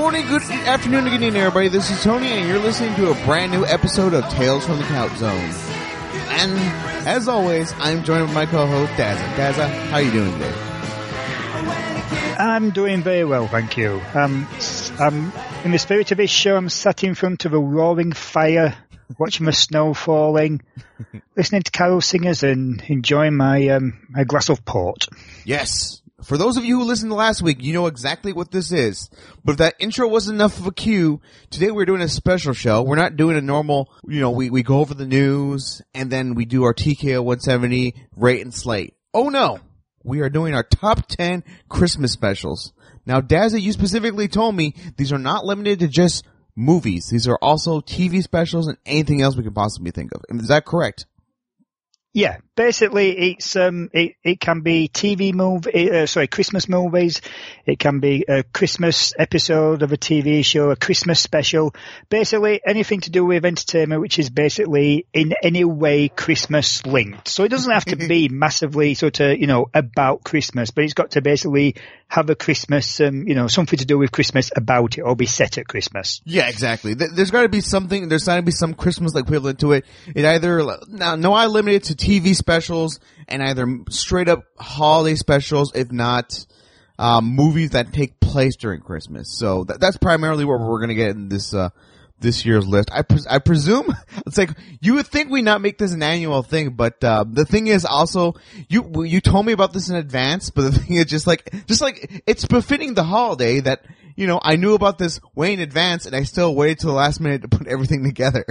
morning, good afternoon, good evening, everybody. This is Tony, and you're listening to a brand new episode of Tales from the Couch Zone. And as always, I'm joined with my co-host, Dazza. Dazza, how are you doing today? I'm doing very well, thank you. In the spirit of this show, I'm sat in front of a roaring fire, watching the snow falling, listening to carol singers, and enjoying my my glass of port. Yes. For those of you who listened to last week, you know exactly what this is. But if that intro wasn't enough of a cue, today we're doing a special show. We're not doing a normal, we go over the news, and then we do our TKO 170 rate and slate. Oh no! We are doing our top 10 Christmas specials. Now, Dazza, you specifically told me these are not limited to just movies. These are also TV specials and anything else we could possibly think of. Is that correct? Yeah, basically it's it can be Christmas movies. It can be a Christmas episode of a TV show, a Christmas special. Basically anything to do with entertainment, which is basically in any way Christmas linked. So it doesn't have to be massively about Christmas, but it's got to basically have a Christmas, something to do with Christmas about it, or be set at Christmas. Yeah, exactly. There's got to be something. There's got to be some Christmas equivalent to it. It either I limit it to TV specials and either straight up holiday specials, if not movies that take place during Christmas. So that's primarily what we're going to get in this year's list. I presume it's like you would think we not make this an annual thing, but the thing is also you told me about this in advance, but the thing is just like it's befitting the holiday that I knew about this way in advance, and I still waited till the last minute to put everything together.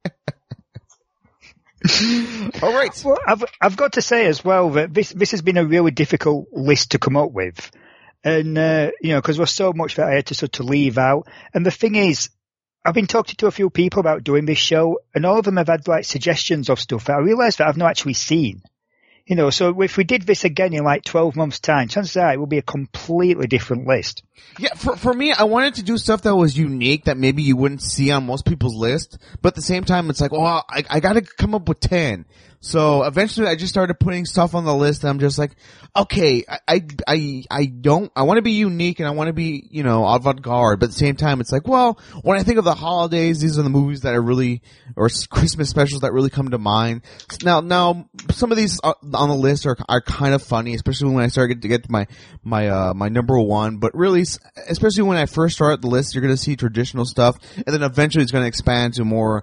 All right. Well, I've got to say as well that this has been a really difficult list to come up with, and because there's so much that I had to sort of leave out. And the thing is, I've been talking to a few people about doing this show, and all of them have had like suggestions of stuff that I realised that I've not actually seen. So if we did this again in like 12 months' time, chances are it will be a completely different list. Yeah, for me, I wanted to do stuff that was unique that maybe you wouldn't see on most people's list, but at the same time, it's like, I gotta come up with 10. So eventually I just started putting stuff on the list and I'm just like, okay, I want to be unique and I want to be, avant-garde, but at the same time it's like, well, when I think of the holidays, these are the movies that or Christmas specials that really come to mind. Now, some of these on the list are kind of funny, especially when I start to get to my number one, but really, especially when I first start the list, you're going to see traditional stuff, and then eventually it's going to expand to more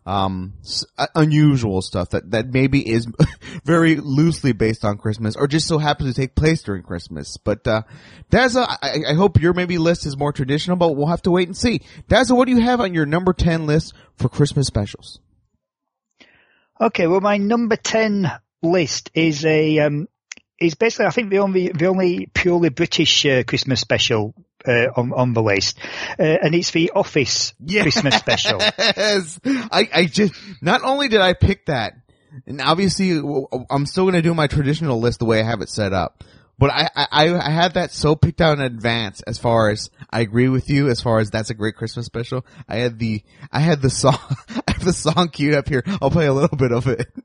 unusual stuff that maybe is very loosely based on Christmas or just so happens to take place during Christmas. But Dazza, I hope your maybe list is more traditional, but we'll have to wait and see. Dazza, what do you have on your number 10 list for Christmas specials? Okay, well, my number 10 list is is basically, I think, the only purely British Christmas special on the list, and it's the Office Christmas special. Yes, I just not only did I pick that, and obviously I'm still going to do my traditional list the way I have it set up, but I had that so picked out in advance. As far as I agree with you, as far as that's a great Christmas special. I had the song, I have the song queued up here. I'll play a little bit of it.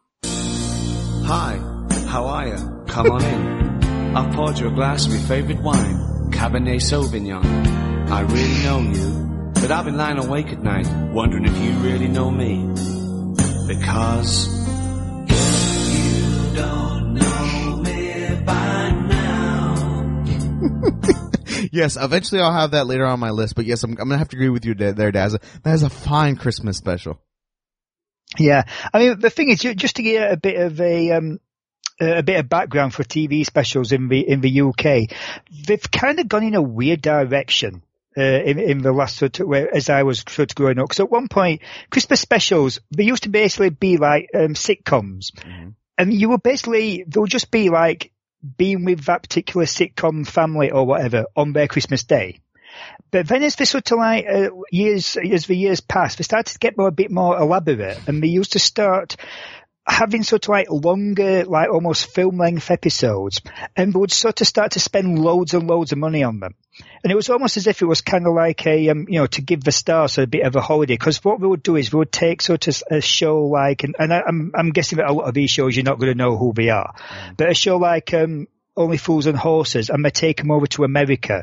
Hi, how are you? Come on in. I've poured you a glass of my favourite wine. Cabernet Sauvignon. I really know you, but I've been lying awake at night, wondering if you really know me. Because if you don't know me by now. Yes, eventually I'll have that later on my list, but yes, I'm gonna have to agree with you there, Dazza. That is a fine Christmas special. Yeah, I mean, the thing is, just to get a bit of background for TV specials in the UK, they've kind of gone in a weird direction in the last as I was growing up. Because at one point, Christmas specials, they used to basically be like sitcoms, and they'll just be like being with that particular sitcom family or whatever on their Christmas day. But then as the years passed, they started to get a bit more elaborate, and they used to start having longer, almost film length episodes, and they would start to spend loads and loads of money on them. And it was almost as if it was kind of like to give the stars a bit of a holiday, because what we would do is we would take a show like, and I'm guessing that a lot of these shows you're not going to know who they are, but a show like Only Fools and Horses, and they take them over to America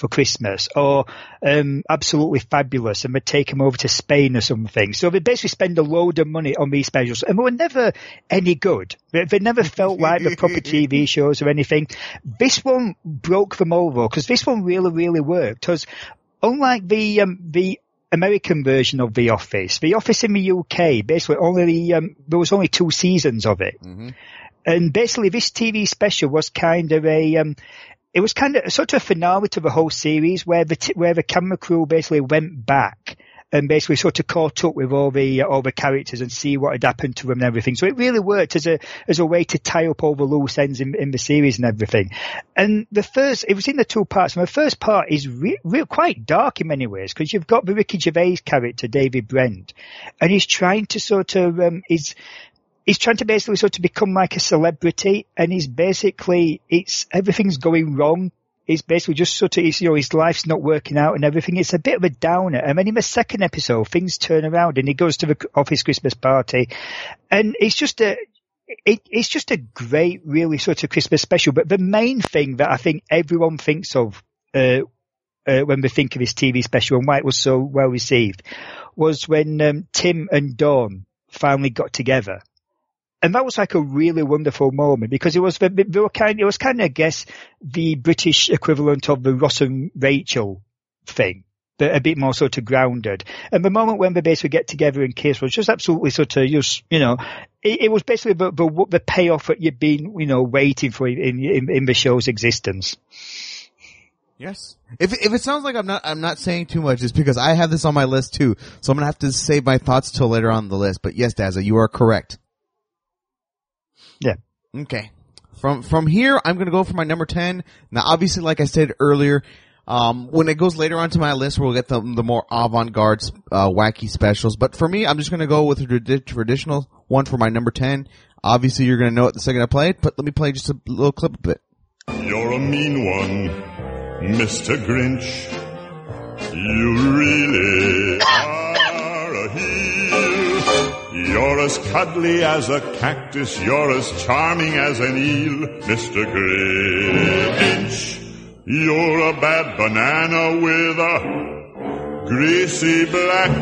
for Christmas, or Absolutely Fabulous, and we'd take them over to Spain or something. So we'd basically spend a load of money on these specials, and they were never any good. They never felt like the proper TV shows or anything. This one broke them over, because this one really, really worked. Because unlike the American version of The Office in the UK, basically there was only 2 seasons of it. Mm-hmm. And basically this TV special was kind of it was kind of sort of a finale to the whole series, where the camera crew basically went back and basically sort of caught up with all the characters and see what had happened to them and everything. So it really worked as a way to tie up all the loose ends in the series and everything. And it was in the 2 parts. And the first part is quite dark in many ways, because you've got the Ricky Gervais character, David Brent, and he's trying to sort of, he's trying to basically sort of become like a celebrity, and everything's going wrong. He's basically just sort of, his life's not working out and everything. It's a bit of a downer. And then in the second episode, things turn around and he goes to the Office Christmas party, and it's just a great, really sort of Christmas special. But the main thing that I think everyone thinks of, when they think of this TV special and why it was so well received, was when, Tim and Dawn finally got together. And that was like a really wonderful moment, because it was kind of, I guess, the British equivalent of the Ross and Rachel thing, but a bit more sort of grounded. And the moment when they basically get together and kiss was just absolutely sort of just, it was basically the payoff that you've been, waiting for in the show's existence. Yes. If it sounds like I'm not saying too much, it's because I have this on my list too. So I'm going to have to save my thoughts till later on the list. But yes, Dazza, you are correct. Yeah. Okay. From here, I'm going to go for my number 10. Now, obviously, like I said earlier, when it goes later onto my list, we'll get the more avant-garde, wacky specials. But for me, I'm just going to go with the traditional one for my number 10. Obviously, you're going to know it the second I play it, but let me play just a little clip of it. You're a mean one, Mr. Grinch. You really are a heel. You're as cuddly as a cactus, you're as charming as an eel, Mr. Grinch. You're a bad banana with a greasy black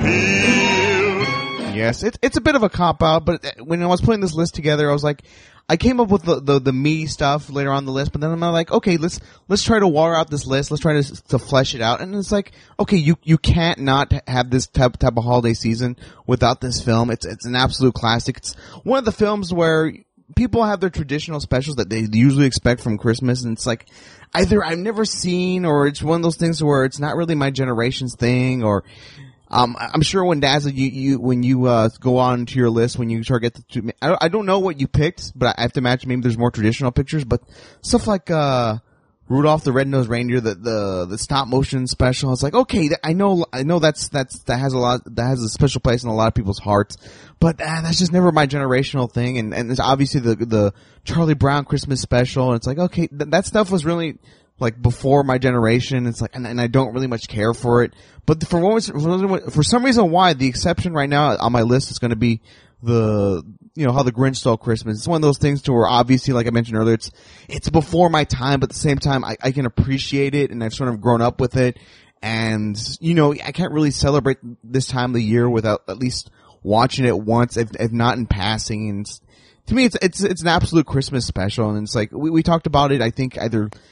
peel. Yes, it's a bit of a cop-out, but when I was putting this list together, I was like, I came up with the meaty stuff later on the list, but then I'm like, okay, let's try to water out this list. Let's try to flesh it out. And it's like, okay, you can't not have this type of holiday season without this film. It's an absolute classic. It's one of the films where people have their traditional specials that they usually expect from Christmas, and it's like, either I've never seen, or it's one of those things where it's not really my generation's thing, or I'm sure when Dazza, when you go on to your list, when you try to get I don't know what you picked, but I have to imagine maybe there's more traditional pictures, but stuff like Rudolph the Red-Nosed Reindeer, the stop motion special. It's like, okay, I know that has a special place in a lot of people's hearts, but that's just never my generational thing. And there's obviously the Charlie Brown Christmas special, and it's like, okay, that stuff was really like before my generation. It's like, and I don't really much care for it. But for some reason why, the exception right now on my list is going to be how the Grinch Stole Christmas. It's one of those things to where obviously, like I mentioned earlier, it's before my time, but at the same time, I can appreciate it, and I've sort of grown up with it. And, I can't really celebrate this time of the year without at least watching it once, if not in passing. And to me, it's an absolute Christmas special. And it's like, we talked about it, I think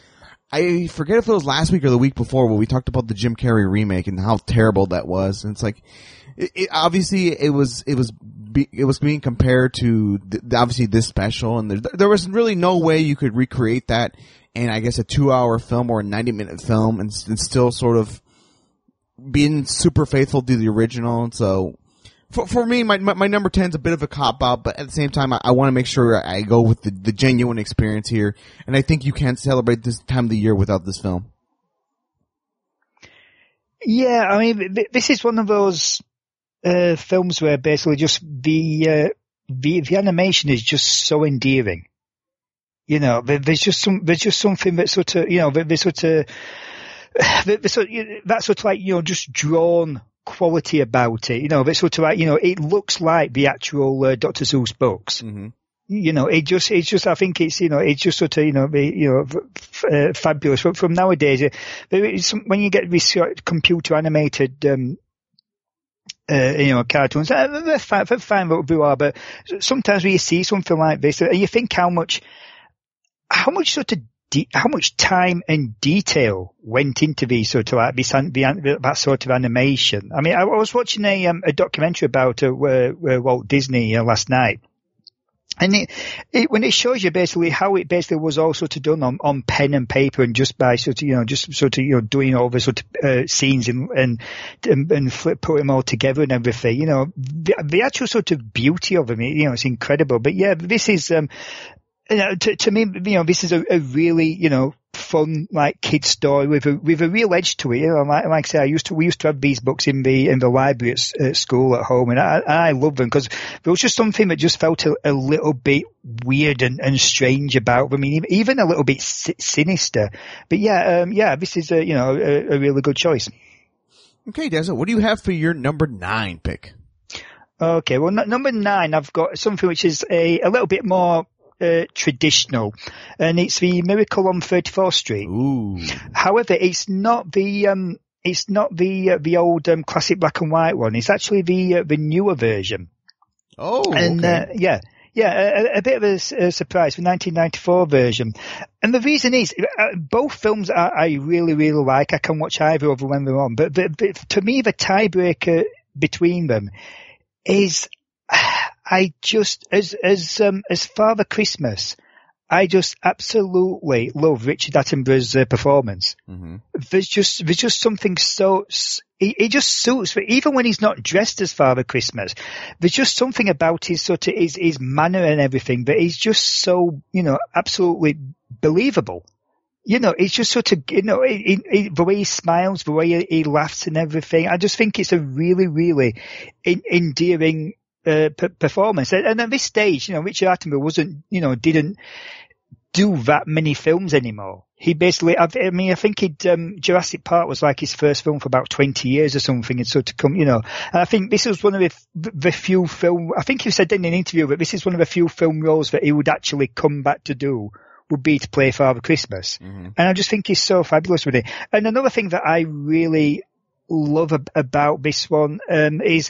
I forget if it was last week or the week before, where we talked about the Jim Carrey remake and how terrible that was. And it's like, obviously it was being compared to obviously this special, and there was really no way you could recreate that in, I guess, a 2-hour film or a 90-minute film and still sort of being super faithful to the original. And so for me, my number 10 is a bit of a cop-out, but at the same time, I want to make sure I go with the genuine experience here. And I think you can't celebrate this time of the year without this film. Yeah, I mean, this is one of those films where basically just the animation is just so endearing. There's just something that sort of, that sort of like, just drawn quality about it. That sort of like, it looks like the actual Dr. Seuss books. Mm-hmm. it's just, I think it's, it's just sort of, fabulous. From nowadays, when you get this computer animated, cartoons, they're fine what we are, but sometimes when you see something like this, you think how much time and detail went into these sort of like that sort of animation. I mean, I was watching a documentary about Walt Disney last night. And when it shows you basically how it basically was all sort of done on pen and paper and just by doing all the sort of scenes and put them all together and everything, the actual sort of beauty of them, it's incredible. But yeah, this is, to me, this is a really, fun, like, kid story with a real edge to it. Like I say, we used to have these books in the library at school at home, and I love them because there was just something that just felt a little bit weird and strange about them. I mean, even a little bit sinister. But yeah, this is a really good choice. Okay, Desert, what do you have for your number 9 pick? Okay, well, number 9, I've got something which is a little bit more traditional, and it's the Miracle on 34th Street. Ooh. However, it's not the old classic black and white one. It's actually the newer version. Oh, and okay. a bit of a surprise, the 1994 version. And the reason is, both films I really, really like. I can watch either of them when they're on, but to me, the tiebreaker between them is, I just, as Father Christmas, I just absolutely love Richard Attenborough's performance. Mm-hmm. There's just something so, it just suits, even when he's not dressed as Father Christmas, there's just something about his manner and everything that is just so, absolutely believable. It's just sort of, the way he smiles, the way he laughs and everything. I just think it's a really, really endearing performance. And at this stage, Richard Attenborough didn't do that many films anymore. He basically, I think Jurassic Park was like his first film for about 20 years or something. And sort of come, and I think this was one of the few film, I think you said in an interview that this is one of the few film roles that he would actually come back to do, would be to play Father Christmas. Mm-hmm. And I just think he's so fabulous with it. And another thing that I really love about this one, is,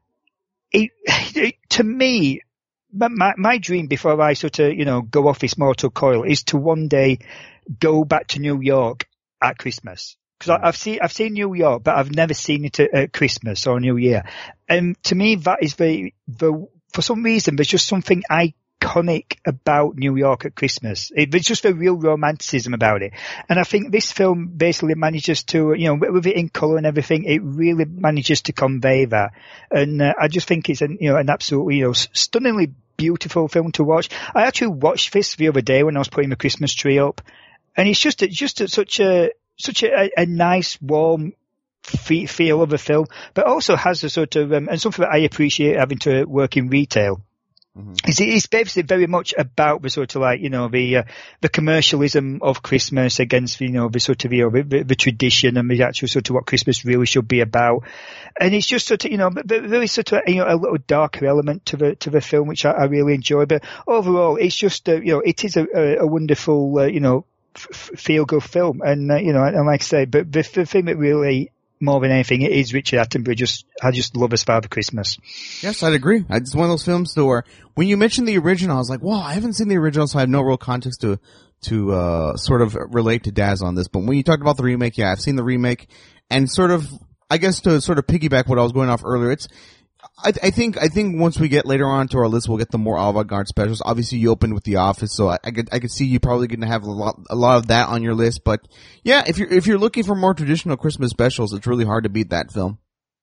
to me, my dream before I sort of, go off this mortal coil is to one day go back to New York at Christmas. Because I've seen New York, but I've never seen it at Christmas or New Year. And to me, that is for some reason, there's just something iconic about New York at Christmas. There's just a real romanticism about it. And I think this film basically manages to, with it in colour and everything, it really manages to convey that. And I just think it's an absolutely, stunningly beautiful film to watch. I actually watched this the other day when I was putting the Christmas tree up. And it's just such a nice, warm feel of a film, but also has a sort of, and something that I appreciate having to work in retail. Mm-hmm. It's basically very much about the sort of like, the commercialism of Christmas against, the sort of, the tradition and the actual sort of what Christmas really should be about. And it's just sort of, very sort of, a little darker element to the film, which I really enjoy. But overall, it's just, it is a wonderful, feel good film. And, and like I say, but the thing that really, more than anything, it is Richard Attenborough. I just love his Father Christmas. Yes, I'd agree. It's one of those films where when you mentioned the original, I was like, wow, I haven't seen the original, so I have no real context to sort of relate to Daz on this. But when you talked about the remake, yeah, I've seen the remake, and sort of, I guess to sort of piggyback what I was going off earlier, I think once we get later on to our list, we'll get the more avant-garde specials. Obviously, you opened with The Office, so I could see you probably going to have a lot of that on your list. But yeah, if you're looking for more traditional Christmas specials, it's really hard to beat that film.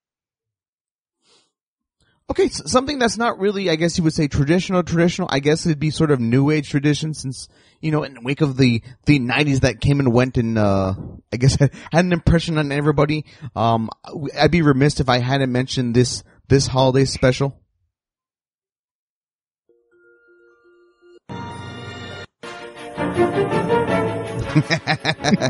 Okay, so something that's not really, I guess you would say traditional. I guess it'd be sort of new age tradition, since in the wake of the 90s that came and went, and I guess had an impression on everybody. I'd be remiss if I hadn't mentioned this holiday special.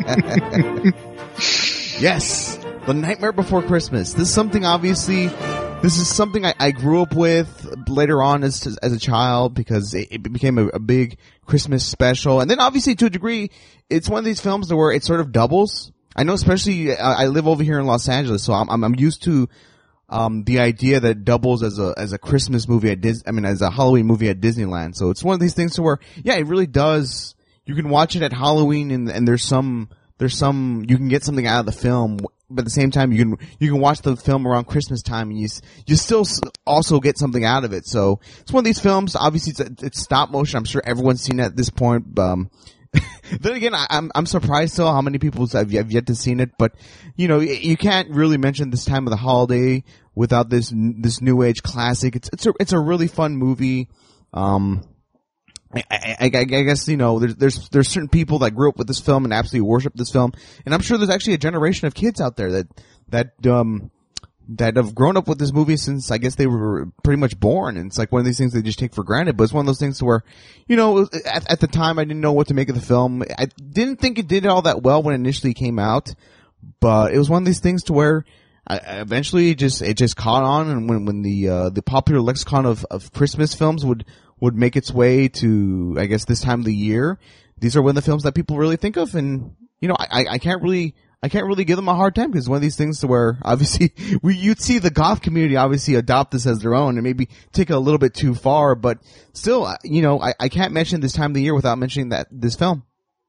Yes, The Nightmare Before Christmas. This is something obviously This is something I grew up with later on as a child because it became a big Christmas special. And then obviously to a degree, it's one of these films where it sort of doubles. I know especially, I live over here in Los Angeles, so I'm used to, the idea that it doubles as a Christmas movie as a Halloween movie at Disneyland. So it's one of these things to where, yeah, it really does. You can watch it at Halloween and there's some, you can get something out of the film, but at the same time, you can watch the film around Christmas time and you still also get something out of it. So it's one of these films, obviously it's stop motion. I'm sure everyone's seen it at this point. Then again, I'm surprised still how many people have yet to seen it, but you can't really mention this time of the holiday without this new age classic. It's a really fun movie. I guess, there's certain people that grew up with this film and absolutely worship this film. And I'm sure there's actually a generation of kids out there that have grown up with this movie since I guess they were pretty much born. And it's like one of these things they just take for granted. But it's one of those things where, at the time I didn't know what to make of the film. I didn't think it did all that well when it initially came out, but it was one of these things to where eventually it just caught on. And when the popular lexicon of Christmas films would make its way to, I guess, this time of the year, these are one of the films that people really think of. And, I can't really give them a hard time because one of these things to where obviously you'd see the goth community obviously adopt this as their own and maybe take it a little bit too far, but still, I can't mention this time of the year without mentioning this film.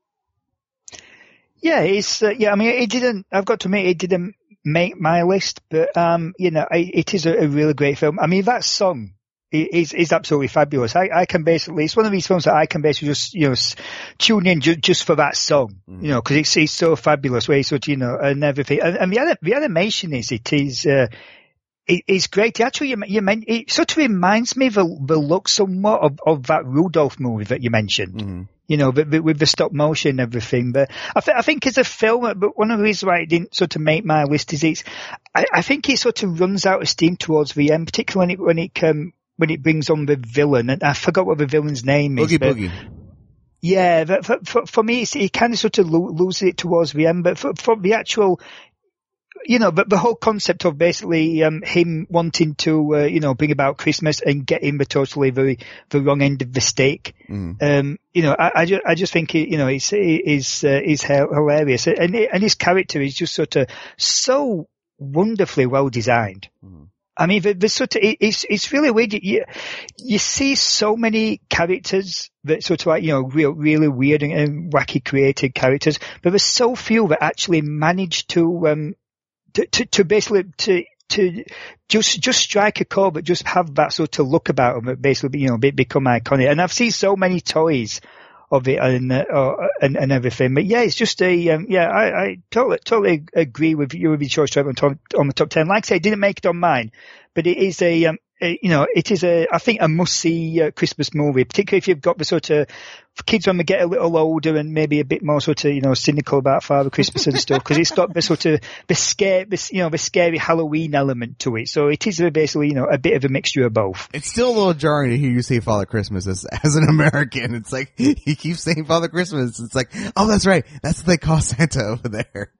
Yeah, I've got to admit, it didn't make my list, but, it is a really great film. I mean, that song is absolutely fabulous. I can basically, it's one of these films that I can basically just, tune in just for that song, cause it's so fabulous where it's and everything. And the animation is great. Actually, it sort of reminds me of the look somewhat of that Rudolph movie that you mentioned. Mm-hmm. With the stop motion and everything. But I think as a film, but one of the reasons why it didn't sort of make my list is I think it sort of runs out of steam towards the end, particularly when it brings on the villain, and I forgot what the villain's name is. Oogie Boogie. Yeah, for me, it kind of sort of loses it towards the end, but for the actual, but the whole concept of basically, him wanting to, bring about Christmas and getting the wrong end of the stake. Mm. I just think it's hilarious. And his character is just sort of so wonderfully well designed. Mm. I mean, there's sort of, it's really weird. You see so many characters that sort of like, really weird and wacky created characters, but there's so few that actually manage to basically, to just strike a chord, but just have that sort of look about them that basically, become iconic. And I've seen so many toys of it and everything. But yeah, it's just I totally agree with you with your choice on the top 10. Like I say, it didn't make it on mine, but it is it is I think a must-see Christmas movie, particularly if you've got the sort of kids when they get a little older and maybe a bit more sort of, cynical about Father Christmas and stuff, because it's got the sort of the scary Halloween element to it. So it is basically, a bit of a mixture of both. It's still a little jarring to hear you say Father Christmas as an American. It's like, he keeps saying Father Christmas. It's like, oh, that's right. That's what they call Santa over there.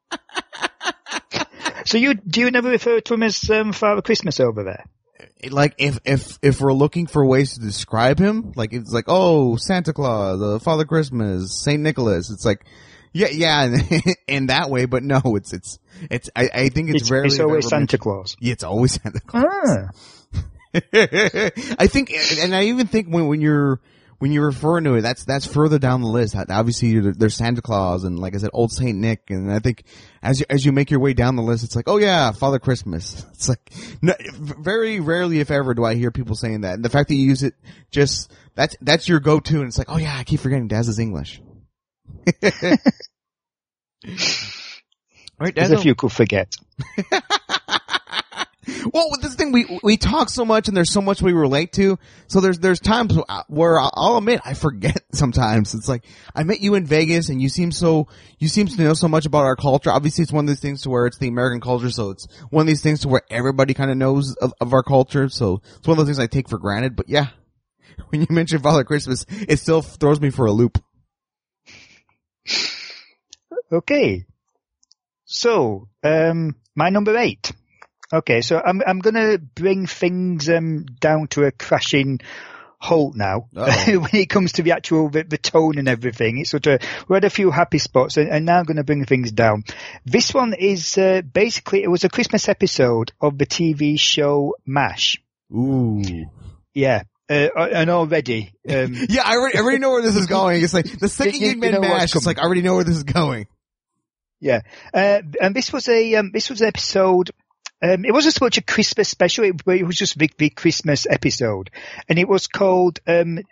So do you never refer to him as Father Christmas over there? Like if we're looking for ways to describe him, like it's like, oh, Santa Claus, Father Christmas, Saint Nicholas. It's like, yeah, in that way, but no, it's I think it's rarely. It's always Santa Claus. Yeah, it's always Santa Claus. I think, and I even think when you're referring to it, that's further down the list. Obviously, there's Santa Claus and, like I said, Old Saint Nick. And I think as you make your way down the list, it's like, oh yeah, Father Christmas. It's like, no, very rarely, if ever, do I hear people saying that. And the fact that you use it that's your go-to. And it's like, oh yeah, I keep forgetting Daz is English. Right, Daz, as if you could forget. Well, with this thing, we talk so much and there's so much we relate to. So there's times where I'll admit I forget sometimes. It's like, I met you in Vegas and you seem to know so much about our culture. Obviously it's one of these things to where it's the American culture. So it's one of these things to where everybody kind of knows of our culture. So it's one of those things I take for granted. But yeah, when you mention Father Christmas, it still throws me for a loop. Okay. So, my number 8. Okay, so I'm going to bring things down to a crashing halt now when it comes to the actual the tone and everything. It's sort of, we had a few happy spots, and now I'm going to bring things down. This one is basically, it was a Christmas episode of the TV show MASH. Ooh. Yeah. And already, yeah, I already know where this is going. It's like the second you meant MASH, it's like I already know where this is going. Yeah, and this was an episode. It wasn't so much a Christmas special, but it was just the Christmas episode, and it was called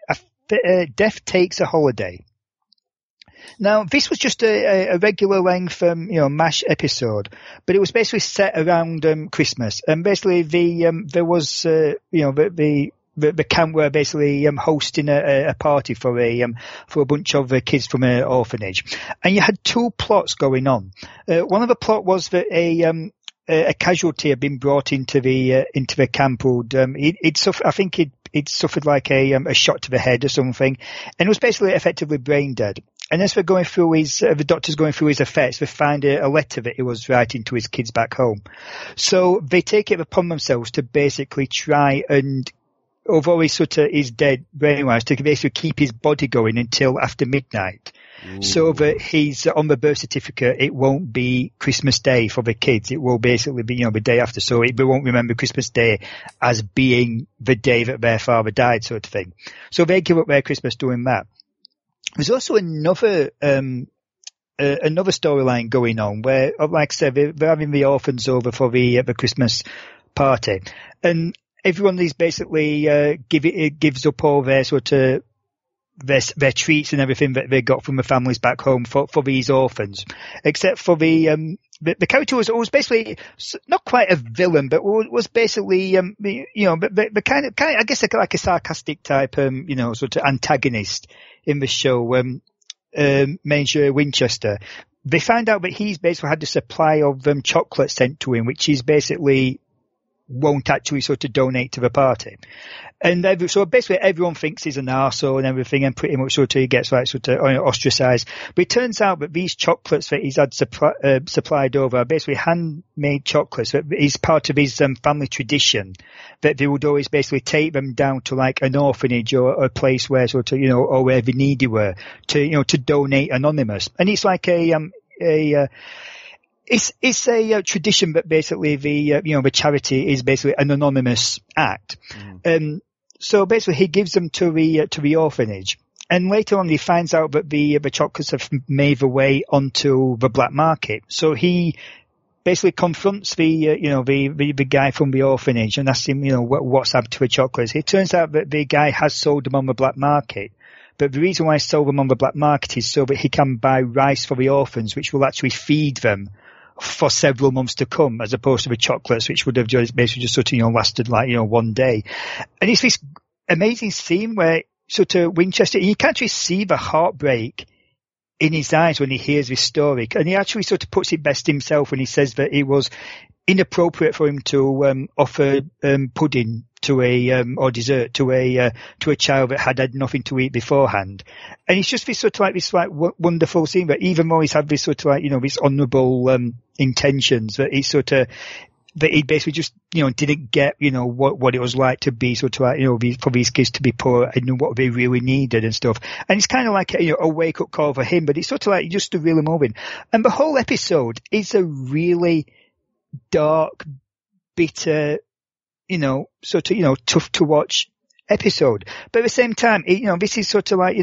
Death Takes a Holiday. Now, this was just a regular length, MASH episode, but it was basically set around Christmas, and basically there was the camp were basically hosting a party for a bunch of kids from an orphanage, and you had two plots going on. One of the plot was that a casualty had been brought into the camp who'd he'd suffered like a shot to the head or something, and was basically effectively brain dead. And as they're going through the doctor's going through his effects, they find a letter that he was writing to his kids back home. So they take it upon themselves to basically try and, although he sort of is dead brain-wise, to basically keep his body going until after midnight. Ooh. So that he's on the birth certificate, it won't be Christmas Day for the kids. It will basically be, the day after. So they won't remember Christmas Day as being the day that their father died, sort of thing. So they give up their Christmas doing that. There's also another storyline going on where, like I said, they're having the orphans over for the Christmas party, and everyone is basically gives up all their sort of their treats and everything that they got from the families back home for these orphans, except for the character was basically not quite a villain, but was basically the kind of I guess like a sarcastic type sort of antagonist in the show. Major Winchester. They find out that he's basically had a supply of chocolate sent to him, which he's basically won't actually sort of donate to the party. And so basically everyone thinks he's an arsehole and everything, and pretty much sort of he gets like sort of ostracized. But it turns out that these chocolates that he's had supplied over are basically handmade chocolates that is part of his family tradition, that they would always basically take them down to like an orphanage or a place where sort of, or where the needy were to donate anonymous. And it's like it's a tradition that basically the charity is basically an anonymous act. So basically he gives them to the orphanage. And later on he finds out that the chocolates have made their way onto the black market. So he basically confronts the guy from the orphanage and asks him, what's happened to the chocolates. It turns out that the guy has sold them on the black market. But the reason why he sold them on the black market is so that he can buy rice for the orphans, which will actually feed them for several months to come, as opposed to the chocolates, which would have basically just sort of, lasted like, one day. And it's this amazing scene where sort of Winchester, you can actually see the heartbreak in his eyes when he hears this story. And he actually sort of puts it best himself when he says that it was inappropriate for him to offer pudding to or dessert to a child that had nothing to eat beforehand. And it's just this sort of like wonderful scene that even though he's had this sort of like, this honourable intentions, that he's sort of, that he basically just, didn't get, what it was like to be sort of like, for these kids to be poor and what they really needed and stuff. And it's kind of like a wake up call for him, but it's sort of like just to really moving. And the whole episode is a really dark, bitter, sort of, tough to watch episode. But at the same time, this is sort of like,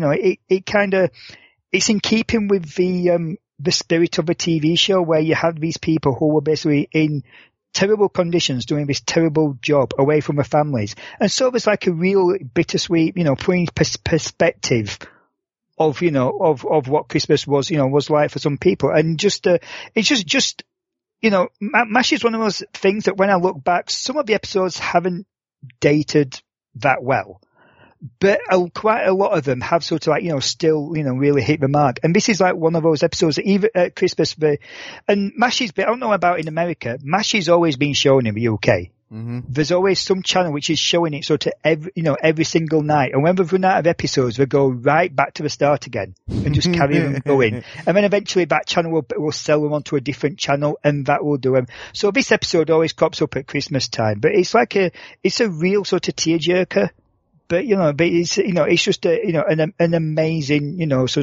it's in keeping with the spirit of a TV show where you have these people who were basically in terrible conditions doing this terrible job away from their families. And so there's like a real bittersweet, putting perspective of, of what Christmas was, was like for some people. And just, it's just, MASH is one of those things that when I look back, some of the episodes haven't dated that well. But quite a lot of them have sort of like, still, really hit the mark. And this is like one of those episodes that even at Christmas, and MASH is, I don't know about in America, MASH has always been shown in the UK. there's always some channel which is showing it sort of every single night. And when we've run out of episodes, we go right back to the start again and just carry them going. And then eventually that channel will sell them onto a different channel, and that will do them. So this episode always crops up at Christmas time, but it's like it's a real sort of tearjerker. But it's just an amazing,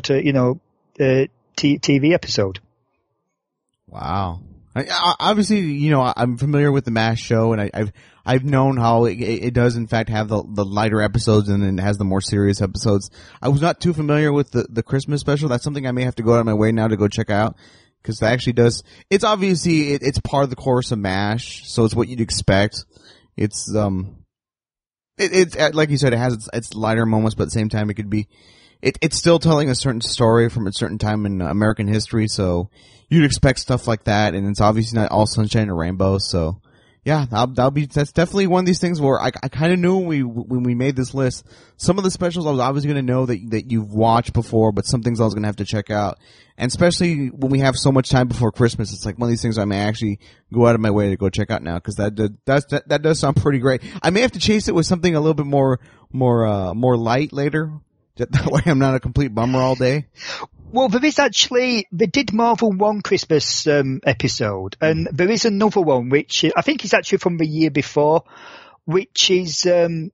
TV episode. Wow. Obviously, I'm familiar with the MASH show, and I've known how it does in fact have the lighter episodes, and then it has the more serious episodes. I was not too familiar with the Christmas special. That's something I may have to go out of my way now to go check out, because that actually does. It's obviously it's part of the course of MASH, so it's what you'd expect. It's it's like you said, it has its lighter moments, but at the same time, it could be. It's still telling a certain story from a certain time in American history, so you'd expect stuff like that, and it's obviously not all sunshine and rainbows, so yeah, that's definitely one of these things where I kind of knew when we made this list, some of the specials I was obviously going to know that you've watched before, but some things I was going to have to check out. And especially when we have so much time before Christmas, it's like one of these things I may actually go out of my way to go check out now, because that does sound pretty great. I may have to chase it with something a little bit more light later. That way I'm not a complete bummer all day. Well, they did more than one Christmas episode, and there is another one which I think is actually from the year before, which is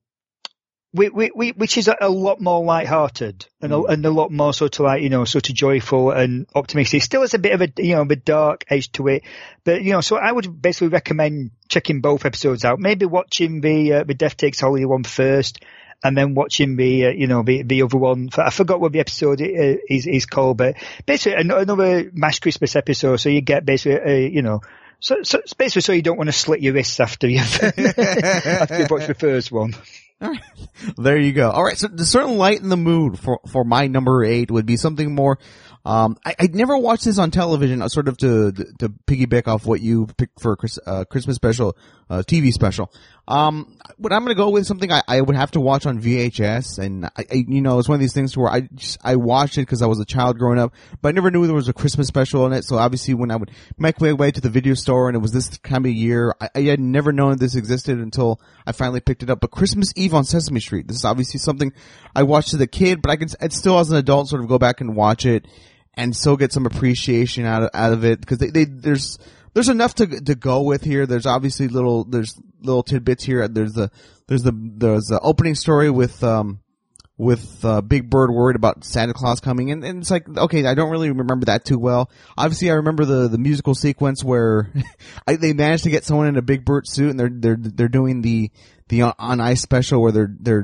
which is a lot more light-hearted and a lot more sort of joyful and optimistic. It still has a bit of a dark edge to it, but so I would basically recommend checking both episodes out. Maybe watching the Death Takes Holiday one first, and then watching the other one. I forgot what the episode is called, but basically another MASH Christmas episode. So you get basically, so basically so you don't want to slit your wrists after you've watched the first one. All right. There you go. All right. So to certainly lighten the mood for my number 8 would be something more. I never watched this on television, sort of to piggyback off what you picked for Christmas special, TV special. But I'm gonna go with something I would have to watch on VHS, and it's one of these things where I watched it because I was a child growing up, but I never knew there was a Christmas special in it. So obviously when I would make my way to the video store and it was this time of year, I had never known this existed until I finally picked it up. But Christmas Eve on Sesame Street, this is obviously something I watched as a kid, but I'd still as an adult sort of go back and watch it and still get some appreciation out of it, because there's enough to go with here. There's obviously little tidbits here. There's the opening story with Big Bird worried about Santa Claus coming in, and it's like, okay, I don't really remember that too well. Obviously I remember the musical sequence where they managed to get someone in a Big Bird suit, and they're doing the on ice special where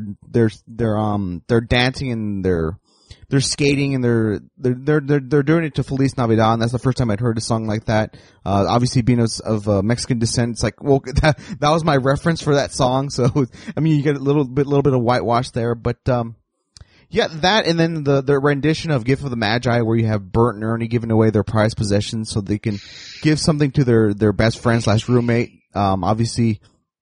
they're dancing and they're skating, and they're doing it to Feliz Navidad, and that's the first time I'd heard a song like that. Obviously being of Mexican descent, it's like, well, that was my reference for that song. So, I mean, you get a little bit of whitewash there, but, yeah, that, and then the rendition of Gift of the Magi, where you have Bert and Ernie giving away their prized possessions so they can give something to their best friend / roommate. Obviously,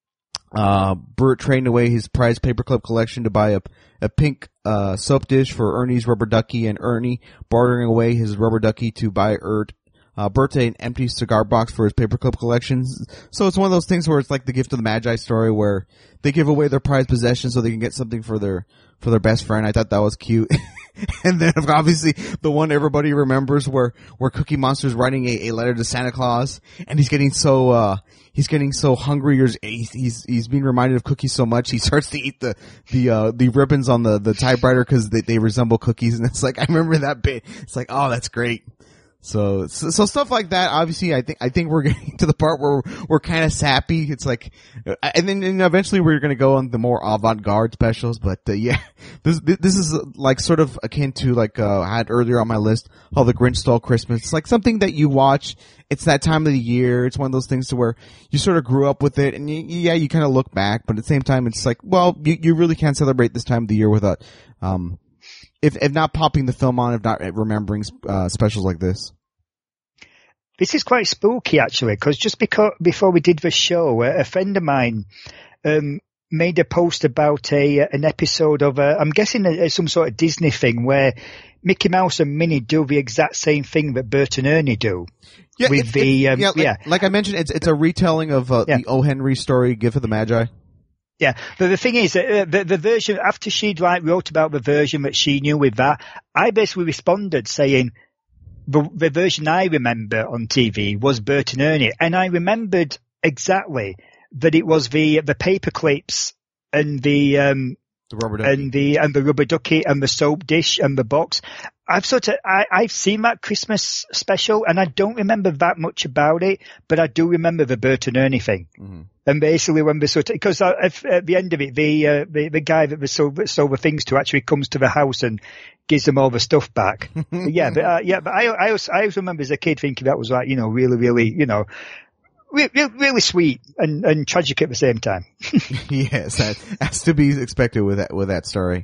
Bert trading away his prized paperclip collection to buy a pink soap dish for Ernie's rubber ducky, and Ernie bartering away his rubber ducky to buy Bert an empty cigar box for his paperclip collection. So it's one of those things where it's like the Gift of the Magi story, where they give away their prized possessions so they can get something for their best friend. I thought that was cute. And then obviously the one everybody remembers where Cookie Monster's writing a letter to Santa Claus, and he's getting so hungry, or he's being reminded of cookies so much he starts to eat the ribbons on the typewriter because they resemble cookies. And it's like, I remember that bit. It's like, oh, that's great. So stuff like that. Obviously, I think we're getting to the part where we're kind of sappy. It's like, and then eventually we're going to go on the more avant-garde specials. But yeah, this is like sort of akin to like I had earlier on my list, how The Grinch Stole Christmas. It's like something that you watch. It's that time of the year. It's one of those things to where you sort of grew up with it, and you kind of look back, but at the same time, it's like, well, you really can't celebrate this time of the year without if not popping the film on, if not remembering specials like this. This is quite spooky, actually, because just before we did the show, a friend of mine made a post about an episode of I'm guessing some sort of Disney thing where Mickey Mouse and Minnie do the exact same thing that Bert and Ernie do. Yeah, like I mentioned, it's a retelling of the O. Henry story, Gift of the Magi. Yeah, but the thing is, the version, after she'd wrote about the version that she knew with that, I basically responded saying, the version I remember on TV was Bert and Ernie, and I remembered exactly that it was the paper clips and the rubber ducky. and the rubber ducky and the soap dish and the box. I've seen that Christmas special and I don't remember that much about it, but I do remember the Bert and Ernie thing. Mm-hmm. And basically when because at the end of it, the guy that they sold the things to actually comes to the house and gives them all the stuff back. But I always remember as a kid thinking that was really, really, really sweet and tragic at the same time. Yes, that has to be expected with that story.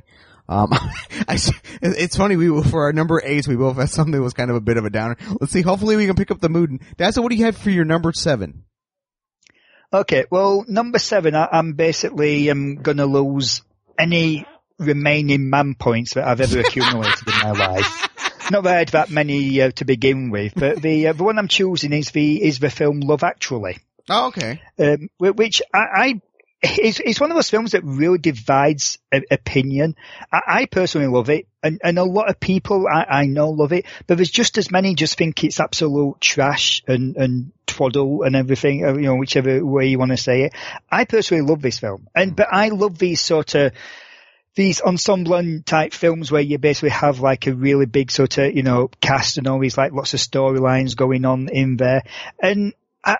It's funny, for our number 8, we both had something that was kind of a bit of a downer. Let's see, hopefully we can pick up the mood. Dazza, what do you have for your number 7? Okay, well, number 7, I'm basically gonna lose any remaining man points that I've ever accumulated in my life. Not that I had that many to begin with, but the one I'm choosing is the film Love Actually. Oh, okay. Which it's one of those films that really divides opinion. I personally love it, and a lot of people I know love it, but there's just as many just think it's absolute trash and twaddle and everything, whichever way you want to say it. I personally love this film, but I love these ensemble type films where you basically have like a really big sort of, cast and always like lots of storylines going on in there. And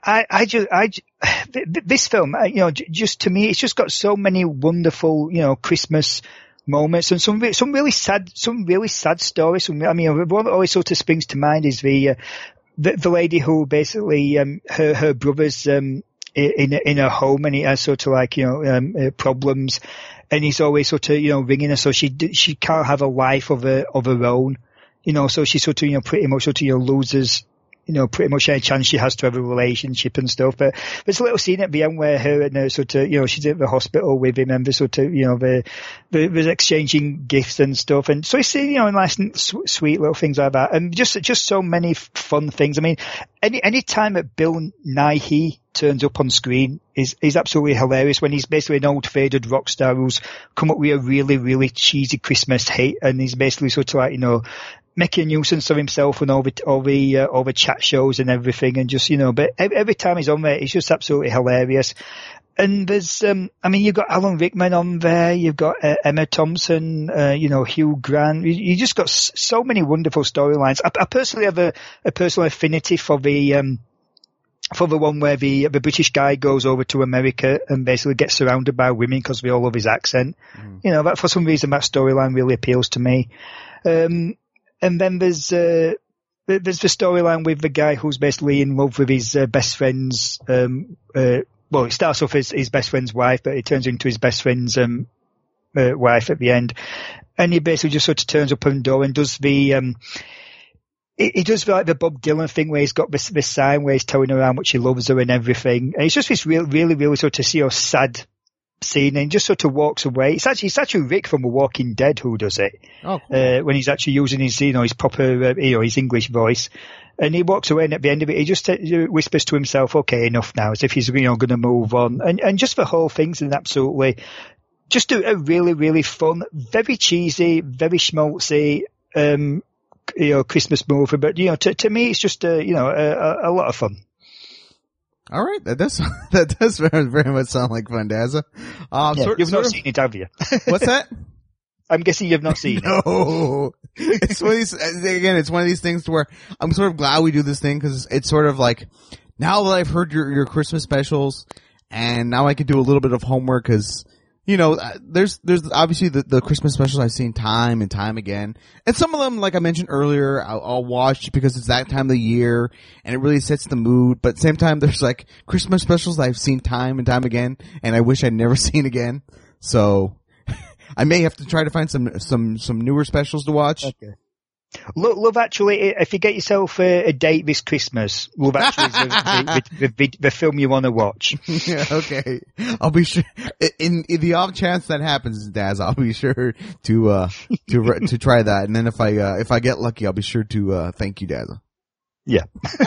this film, just to me, it's just got so many wonderful, Christmas moments and some really sad stories. The one that always sort of springs to mind is the lady who basically, her brother's, in her home, and he has sort of like, problems, and he's always sort of, ringing her, so she can't have a life of her own, so she sort of, pretty much sort of, loses, pretty much any chance she has to have a relationship and stuff. But there's a little scene at the end where her and her sort of, she's at the hospital with him and they're sort of, they're exchanging gifts and stuff. And so you see, nice and sweet little things like that. And just so many fun things. I mean, any time that Bill Nighy turns up on screen is absolutely hilarious when he's basically an old faded rock star who's come up with a really, really cheesy Christmas hit, and he's basically sort of like, making a nuisance of himself and all the chat shows and everything, and just, but every time he's on there, it's just absolutely hilarious. And there's, you've got Alan Rickman on there, you've got Emma Thompson, Hugh Grant. You just got so many wonderful storylines. I personally have a personal affinity for the one where the British guy goes over to America and basically gets surrounded by women because we all love his accent. Mm. That for some reason that storyline really appeals to me. And then there's the storyline with the guy who's basically in love with his best friend's, it starts off as his best friend's wife, but it turns into his best friend's wife at the end. And he basically just sort of turns up on the door and does he does like the Bob Dylan thing where he's got this sign where he's telling her how much he loves her and everything. And it's just this really, really sort of sad scene, and just sort of walks away. It's actually Rick from The Walking Dead who does it. Oh, cool. When he's actually using his, his proper, his English voice. And he walks away, and at the end of it, he just whispers to himself, okay, enough now, as if he's, going to move on. And just the whole thing's an absolutely, just a really, really fun, very cheesy, very schmaltzy, Christmas movie. But, to me, it's just, a lot of fun. All right, that does very, very much sound like fun, Dazza. You've not seen it, have you? What's that? I'm guessing you've not seen it. No. It's one of these things to where I'm sort of glad we do this thing, because it's sort of like, now that I've heard your Christmas specials, and now I can do a little bit of homework, because there's obviously the Christmas specials I've seen time and time again. And some of them, like I mentioned earlier, I'll watch because it's that time of the year and it really sets the mood. But at the same time, there's like Christmas specials that I've seen time and time again and I wish I'd never seen again. So I may have to try to find some newer specials to watch. Okay. Love Actually, if you get yourself a date this Christmas, Love Actually is the film you want to watch. Yeah, okay. I'll be sure. In the off chance that happens, Daz, I'll be sure to try that. And then if I get lucky, I'll be sure to thank you, Daz. Yeah.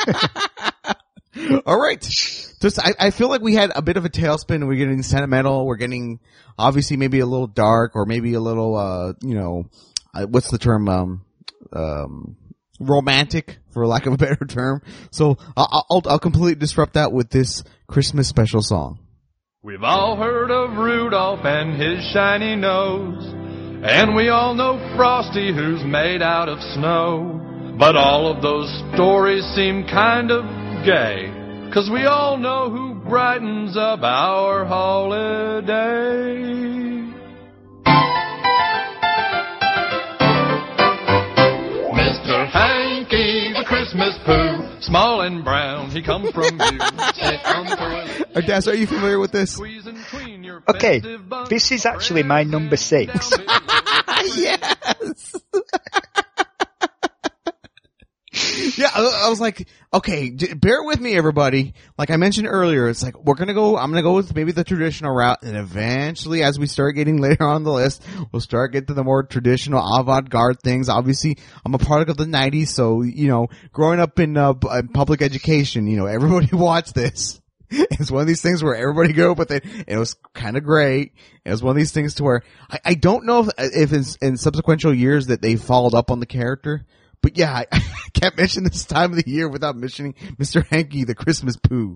All right. Just, I feel like we had a bit of a tailspin. We're getting sentimental. We're getting, obviously, maybe a little dark, or maybe a little, what's the term? Romantic, for lack of a better term. So I'll completely disrupt that with this Christmas special song. We've all heard of Rudolph and his shiny nose, and we all know Frosty who's made out of snow. But all of those stories seem kind of gay, 'cause we all know who brightens up our holiday. Mr. Hanky, the Christmas poo, small and brown, he come from you. Sit on the toilet. Daz, are you familiar with this? Okay, this is actually my number 6. Yes. Yeah, I was like, okay, bear with me, everybody. Like I mentioned earlier, it's like, I'm gonna go with maybe the traditional route, and eventually, as we start getting later on the list, we'll start getting to the more traditional avant-garde things. Obviously, I'm a product of the 90s, so, growing up in public education, everybody watched this. It's one of these things where everybody grew up with it, and it was kind of great. It was one of these things to where, I don't know if in subsequent years that they followed up on the character. But yeah, I can't mention this time of the year without mentioning Mr. Hanky, the Christmas poo.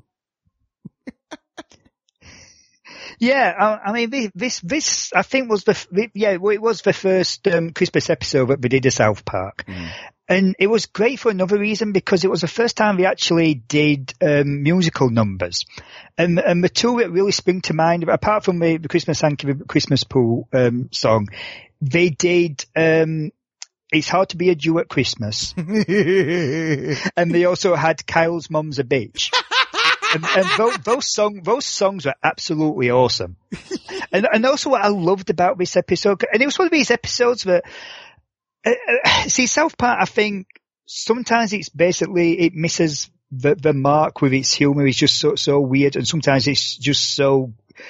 Yeah, I mean, this I think was it was the first Christmas episode that we did at South Park. And it was great for another reason, because it was the first time we actually did musical numbers. And the two that really spring to mind, apart from the Christmas Hanky, the Christmas poo song, they did It's Hard to Be a Jew at Christmas. And they also had Kyle's Mum's a Bitch. and those songs were absolutely awesome. And also what I loved about this episode, and it was one of these episodes that, see, South Park, I think sometimes it misses the mark with its humor. It's just so weird, and sometimes it's just so,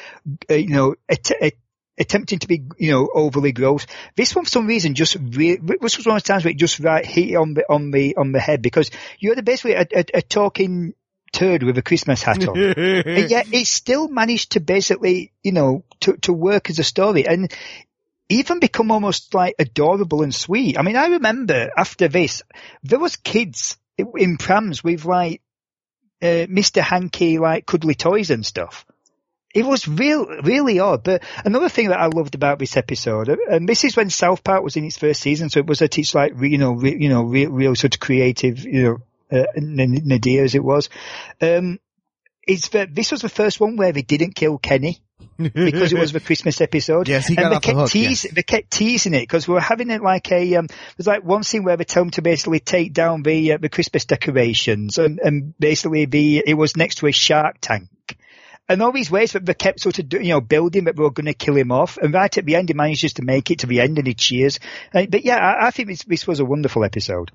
attempting to be, overly gross. This one, for some reason, this was one of the times where it just hit on the head, because you had basically a talking turd with a Christmas hat on. And yet it still managed to basically, to work as a story and even become almost like adorable and sweet. I mean, I remember after this, there was kids in prams with like, Mr. Hanky, like cuddly toys and stuff. It was really odd. But another thing that I loved about this episode, and this is when South Park was in its first season, so it was at its like, real sort of creative, nadir as it was. It's that this was the first one where they didn't kill Kenny because it was the Christmas episode. Yes, he got off the hook. They kept teasing it because we were having it like there's like one scene where they tell him to basically take down the Christmas decorations and basically it was next to a shark tank. And all these ways that they kept sort of, building that they were going to kill him off. And right at the end, he manages to make it to the end and he cheers. But yeah, I think this was a wonderful episode.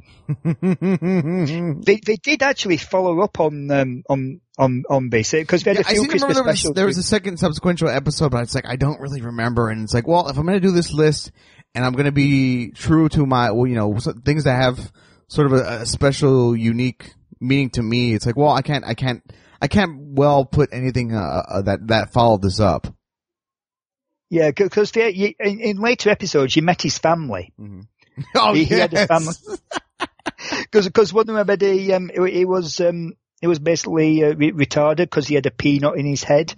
They did actually follow up on this because they had a few Christmas specials. There was a second subsequent episode, but it's like, I don't really remember. And it's like, well, if I'm going to do this list and I'm going to be true to my, things that have sort of a special, unique meaning to me, it's like, well, I can't well put anything that followed this up. Yeah, because in later episodes you met his family. Mm-hmm. Oh, he had a family. Because one of them, he was basically retarded because he had a peanut in his head.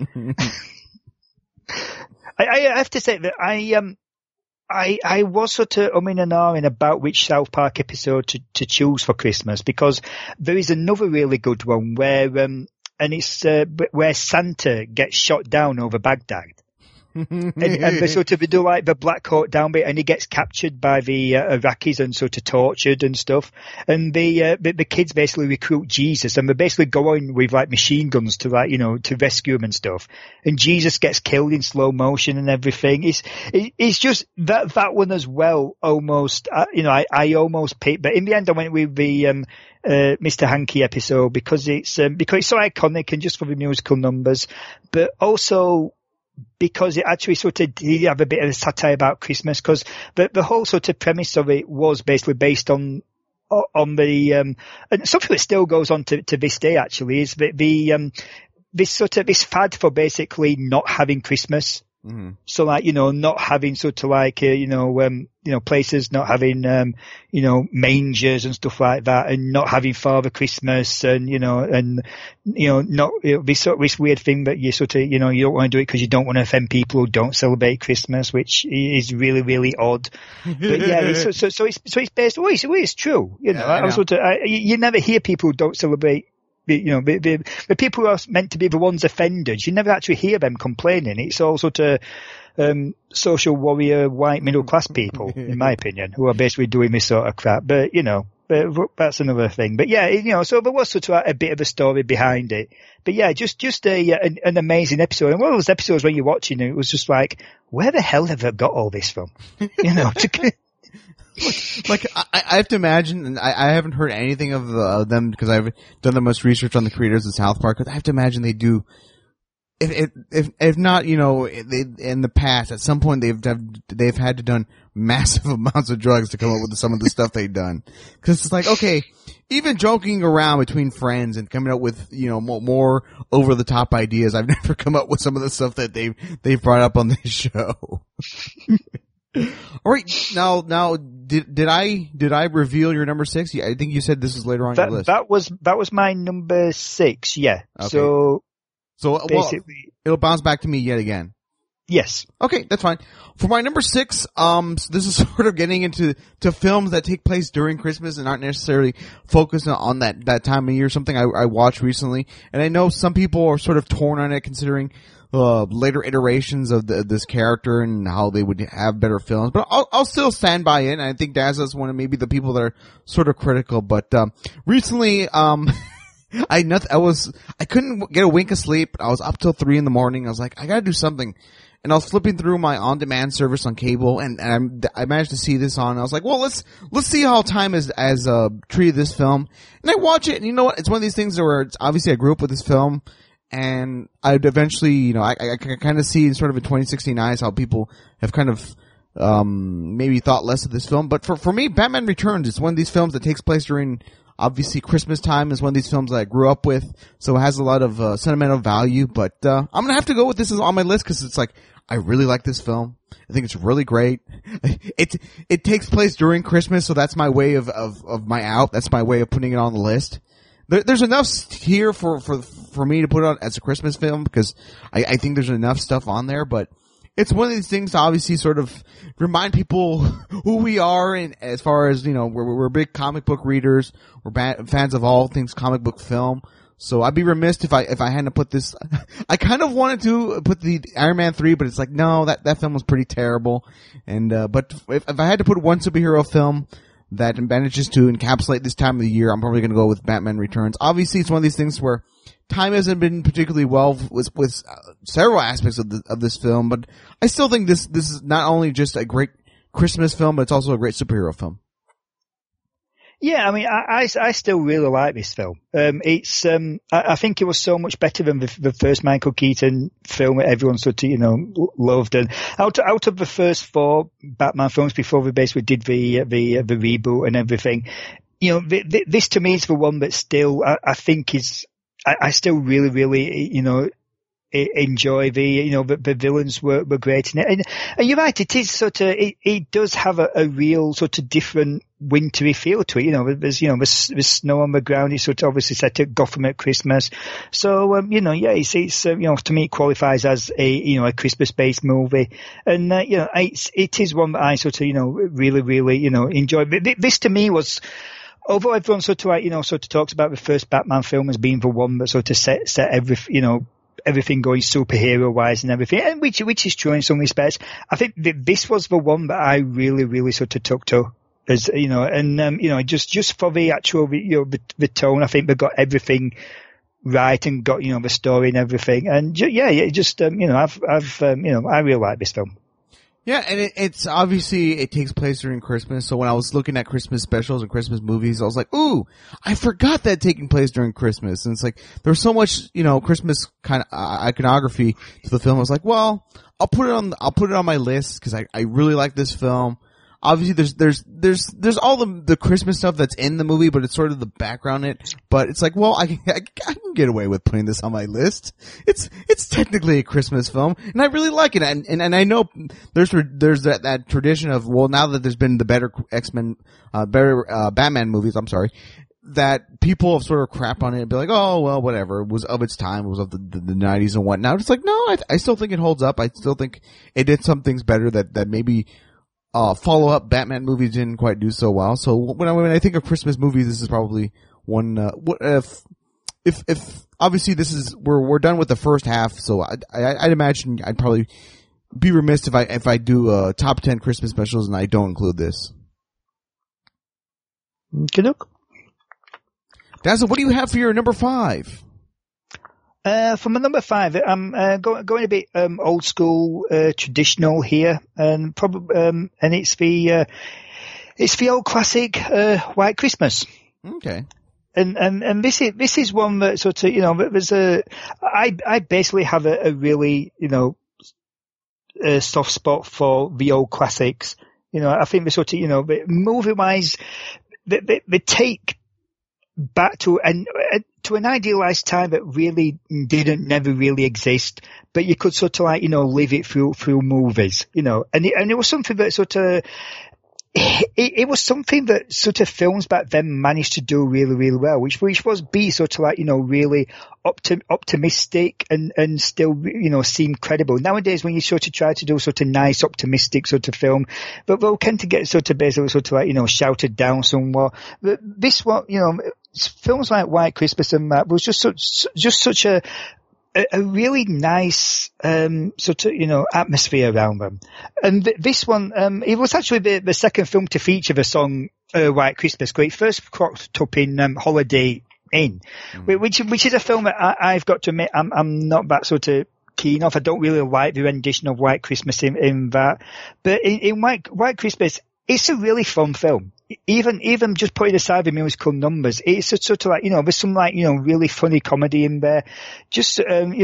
I have to say that I was sort of umming and ahhing about which South Park episode to choose for Christmas, because there is another really good one where and it's where Santa gets shot down over Baghdad. and they sort of do like the Black Hawk Down bit, and he gets captured by the Iraqis and sort of tortured and stuff. And the kids basically recruit Jesus, and they basically go in with like machine guns to like, you know, to rescue him and stuff. And Jesus gets killed in slow motion and everything. It's just that one as well. Almost, you know, I almost picked, but in the end I went with the Mr. Hanky episode because it's so iconic and just for the musical numbers, but also because it actually sort of did have a bit of a satire about Christmas, because the whole sort of premise of it was basically based on the and something that still goes on to this day actually is this fad for basically not having Christmas. Mm-hmm. So like, you know, not having sort of like, places not having, mangers and stuff like that, and not having Father Christmas and, not, this weird thing that you sort of, you don't want to do it because you don't want to offend people who don't celebrate Christmas, which is really, really odd. But yeah, it's based, it's true, you know, you never hear people who don't celebrate. The people who are meant to be the ones offended, you never actually hear them complaining. It's all sort of social warrior, white middle class people, in my opinion, who are basically doing this sort of crap. But that's another thing. But yeah, so there was sort of a bit of a story behind it. But yeah, just an amazing episode. And one of those episodes when you're watching it, it was just like, where the hell have I got all this from? Like I have to imagine, and I haven't heard anything of them because I've done the most research on the creators of South Park. Because I have to imagine they do, if not, in the past at some point they've had to done massive amounts of drugs to come up with some of the stuff they've done. Because it's like, okay, even joking around between friends and coming up with more over the top ideas, I've never come up with some of the stuff that they've brought up on this show. All right, now, did I reveal your number 6? I think you said this is later on your list. That was my number 6. Yeah. Okay. So basically, it'll bounce back to me yet again. Yes. Okay, that's fine. For my number 6, this is sort of getting into films that take place during Christmas and aren't necessarily focused on that time of year. Something I watched recently, and I know some people are sort of torn on it, considering later iterations of this character and how they would have better films, but I'll still stand by it. And I think Daz is one of maybe the people that are sort of critical. But recently, I couldn't get a wink of sleep. I was up till 3 a.m. I was like, I gotta do something. And I was flipping through my on-demand service on cable, and I managed to see this on. I was like, well, let's see how Time has treated this film. And I watch it, and you know what? It's one of these things where obviously I grew up with this film. And I'd eventually, I kind of see sort of in 2016 eyes how people have kind of, maybe thought less of this film. But for me, Batman Returns is one of these films that takes place during, obviously, Christmas time. Is one of these films that I grew up with. So it has a lot of, sentimental value. But, I'm gonna have to go with this on my list because it's like, I really like this film. I think it's really great. It takes place during Christmas, so that's my way of my out. That's my way of putting it on the list. There's enough here for me to put on as a Christmas film because I think there's enough stuff on there, but it's one of these things to obviously sort of remind people who we are, and as far as, we're big comic book readers, we're fans of all things comic book film. So I'd be remiss if I hadn't put this. I kind of wanted to put the Iron Man 3, but it's like, no, that film was pretty terrible. And, but if I had to put one superhero film that manages to encapsulate this time of the year, I'm probably going to go with Batman Returns. Obviously, it's one of these things where time hasn't been particularly well with several aspects of this film, but I still think this is not only just a great Christmas film, but it's also a great superhero film. Yeah, I mean, I still really like this film. I think it was so much better than the first Michael Keaton film that everyone sort of, loved. And out of the first 4 Batman films before we basically did the reboot and everything, this to me is the one that still, I think is, I still really, really, enjoy the villains were great in it. And you're right, it is sort of, it does have a real sort of different wintry feel to it. There's snow on the ground. It's sort of obviously set at Gotham at Christmas. So, it's to me it qualifies as a Christmas-based movie. And, it is one that I sort of, really, really, enjoy. This to me was, although everyone sort of talks about the first Batman film as being the one that sort of set everything going superhero wise and everything, and which is true in some respects. I think that this was the one that I really, really sort of took to. As you know, and just for the actual, the tone, I think they got everything right and got the story and everything, and I really like this film. Yeah, and it's obviously it takes place during Christmas. So when I was looking at Christmas specials and Christmas movies, I was like, "Ooh, I forgot that taking place during Christmas." And it's like there's so much Christmas kind of iconography to the film. I was like, "Well, I'll put it on my list because I really like this film." Obviously, there's all the Christmas stuff that's in the movie, but it's sort of the background it. But it's like, well, I can get away with putting this on my list. It's technically a Christmas film, and I really like it. And I know there's that tradition of, well, now that there's been the better X-Men, Batman movies, I'm sorry, that people have sort of crap on it and be like, oh, well, whatever. It was of its time. It was of the 90s and whatnot. It's like, no, I still think it holds up. I still think it did some things better that maybe follow-up Batman movies didn't quite do so well. So when I think of Christmas movies, this is probably one. If obviously this is we're done with the first half, so I'd imagine I'd probably be remiss if I do top 10 Christmas specials and I don't include this. Canuck. Dazzle, what do you have for your number 5? For my number 5, I'm going a bit old school, traditional here, and probably and it's the old classic White Christmas. Okay. And this is one that sort of there's I basically have a really a soft spot for the old classics. I think the sort of movie wise, they take back to an idealized time that really never really exist, but you could sort of live it through movies, and it was something that sort of it was something that sort of films back then managed to do really, really well, which was be sort of really optimistic and still, seem credible. Nowadays, when you sort of try to do sort of nice, optimistic sort of film, but they'll tend to get sort of basically sort of shouted down somewhat. But this one, films like White Christmas and that was just such a really nice, sort of, atmosphere around them. And this one, it was actually the second film to feature the song, White Christmas. It first cropped up in, Holiday Inn, which is a film that I've got to admit, I'm not that sort of keen of. I don't really like the rendition of White Christmas in that. But in White Christmas, it's a really fun film. Even just putting aside the musical numbers, it's sort of there's some really funny comedy in there. Just, and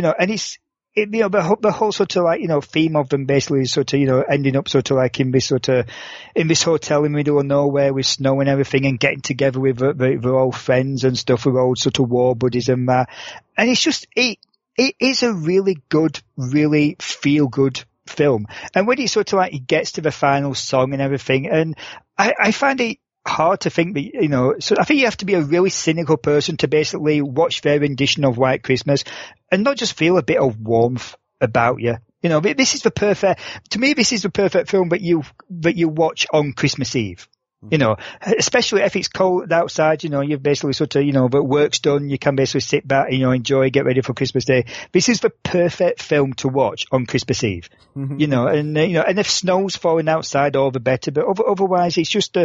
the whole sort of theme of them basically is sort of, ending up sort of in this hotel in the middle of nowhere with snow and everything and getting together with their old friends and stuff, with old sort of war buddies and that. And it's just, it is a really good, really feel good film. And when it sort of it gets to the final song and everything, and I find it hard to think that, so I think you have to be a really cynical person to basically watch their rendition of White Christmas and not just feel a bit of warmth about you. This is the perfect film that you watch on Christmas Eve. Especially if it's cold outside, you've basically sort of, the work's done, you can basically sit back, enjoy, get ready for Christmas Day. This is the perfect film to watch on Christmas Eve. And if snow's falling outside, all the better, but otherwise it's just a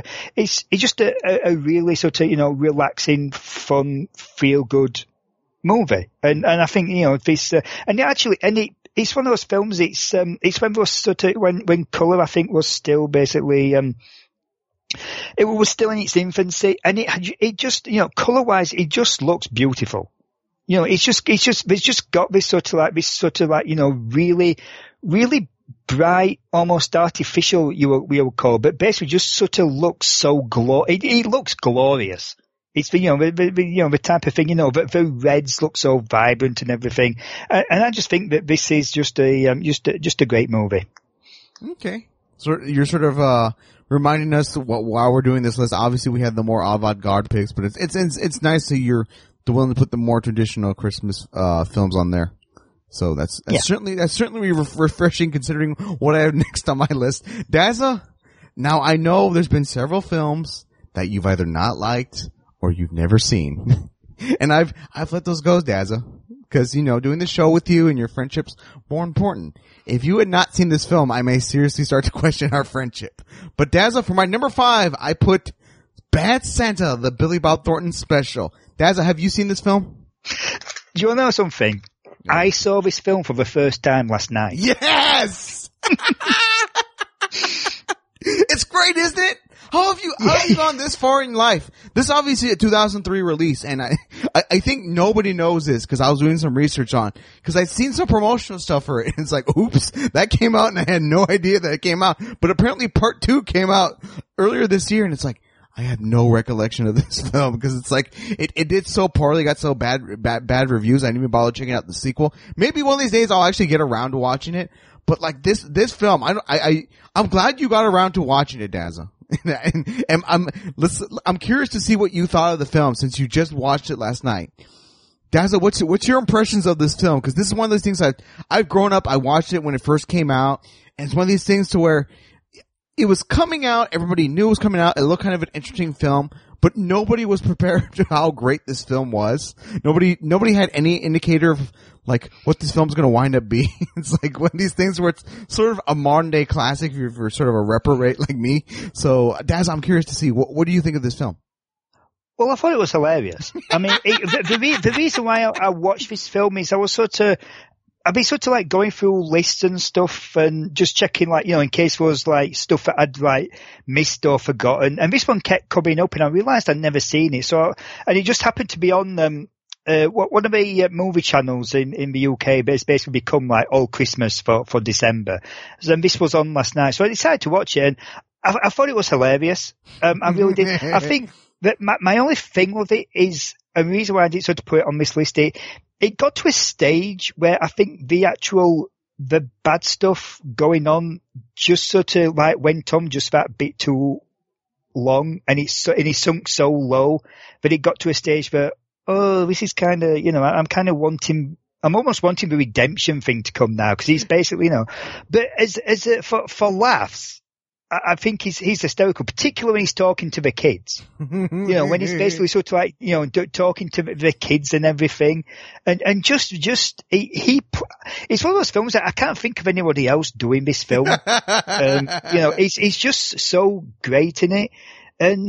really sort of, relaxing, fun, feel good movie. And I think, this, it's one of those films, it's when those sort of, when colour, I think, was still basically, it was still in its infancy, and it just, colour-wise, it just looks beautiful. It's just got this sort of really, really bright, almost artificial, we would call, but basically just sort of looks so it looks glorious. It's the type of thing, the reds look so vibrant and everything. And I just think that this is just a great movie. Okay. So you're sort of, reminding us while we're doing this list, obviously we have the more avant-garde picks, but it's nice that you're willing to put the more traditional Christmas films on there. So that's certainly refreshing considering what I have next on my list. Dazza, now I know there's been several films that you've either not liked or you've never seen, and I've let those go, Dazza, because, doing the show with you and your friendship's more important. If you had not seen this film, I may seriously start to question our friendship. But Dazza, for my number 5, I put Bad Santa, the Billy Bob Thornton special. Dazza, have you seen this film? Do you want to know something? Yeah. I saw this film for the first time last night. Yes! It's great, isn't it? How have you gone this far in life? This is obviously a 2003 release, and I think nobody knows this because I was doing some research on, because I'd seen some promotional stuff for it, and it's like, oops, that came out and I had no idea that it came out. But apparently part 2 came out earlier this year, and it's like, I had no recollection of this film because it's like, it did so poorly, got so bad reviews, I didn't even bother checking out the sequel. Maybe one of these days I'll actually get around to watching it. But like this film, I'm glad you got around to watching it, Dazza. and I'm curious to see what you thought of the film since you just watched it last night. Dazza, what's your impressions of this film? Because this is one of those things I've grown up. I watched it when it first came out, and it's one of these things to where it was coming out. Everybody knew it was coming out. It looked kind of an interesting film, but nobody was prepared to how great this film was. Nobody had any indicator of like what this film's going to wind up being. It's like one of these things where it's sort of a modern day classic if you're sort of a reprobate like me. So, Daz, I'm curious to see what do you think of this film? Well, I thought it was hilarious. I mean, the reason why I watched this film is I've been sort of like going through lists and stuff and just checking like, in case there was like stuff that I'd like missed or forgotten. And this one kept coming up and I realized I'd never seen it. So, and it just happened to be on, one of the movie channels in the UK, but it's basically become like all Christmas for December. So this was on last night. So I decided to watch it and I thought it was hilarious. I really did. I think that my only thing with it is a reason why I did sort of put it on this list. It got to a stage where I think the bad stuff going on just sort of like went on just that bit too long and it sunk so low that it got to a stage where, this is kind of, I'm almost wanting the redemption thing to come now because he's basically, but for laughs, I think he's hysterical, particularly when he's talking to the kids. When he's basically sort of like, talking to the kids and everything. And just, it's one of those films that I can't think of anybody else doing this film. He's just so great in it. And,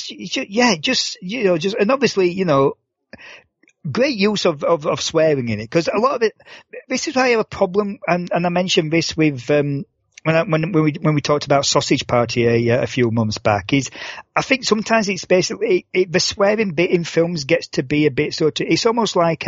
and obviously, great use of swearing in it. Cause a lot of it, this is why I have a problem. And I mentioned this with, when we talked about Sausage Party a few months back, is I think sometimes it's basically the swearing bit in films gets to be a bit sort of, it's almost like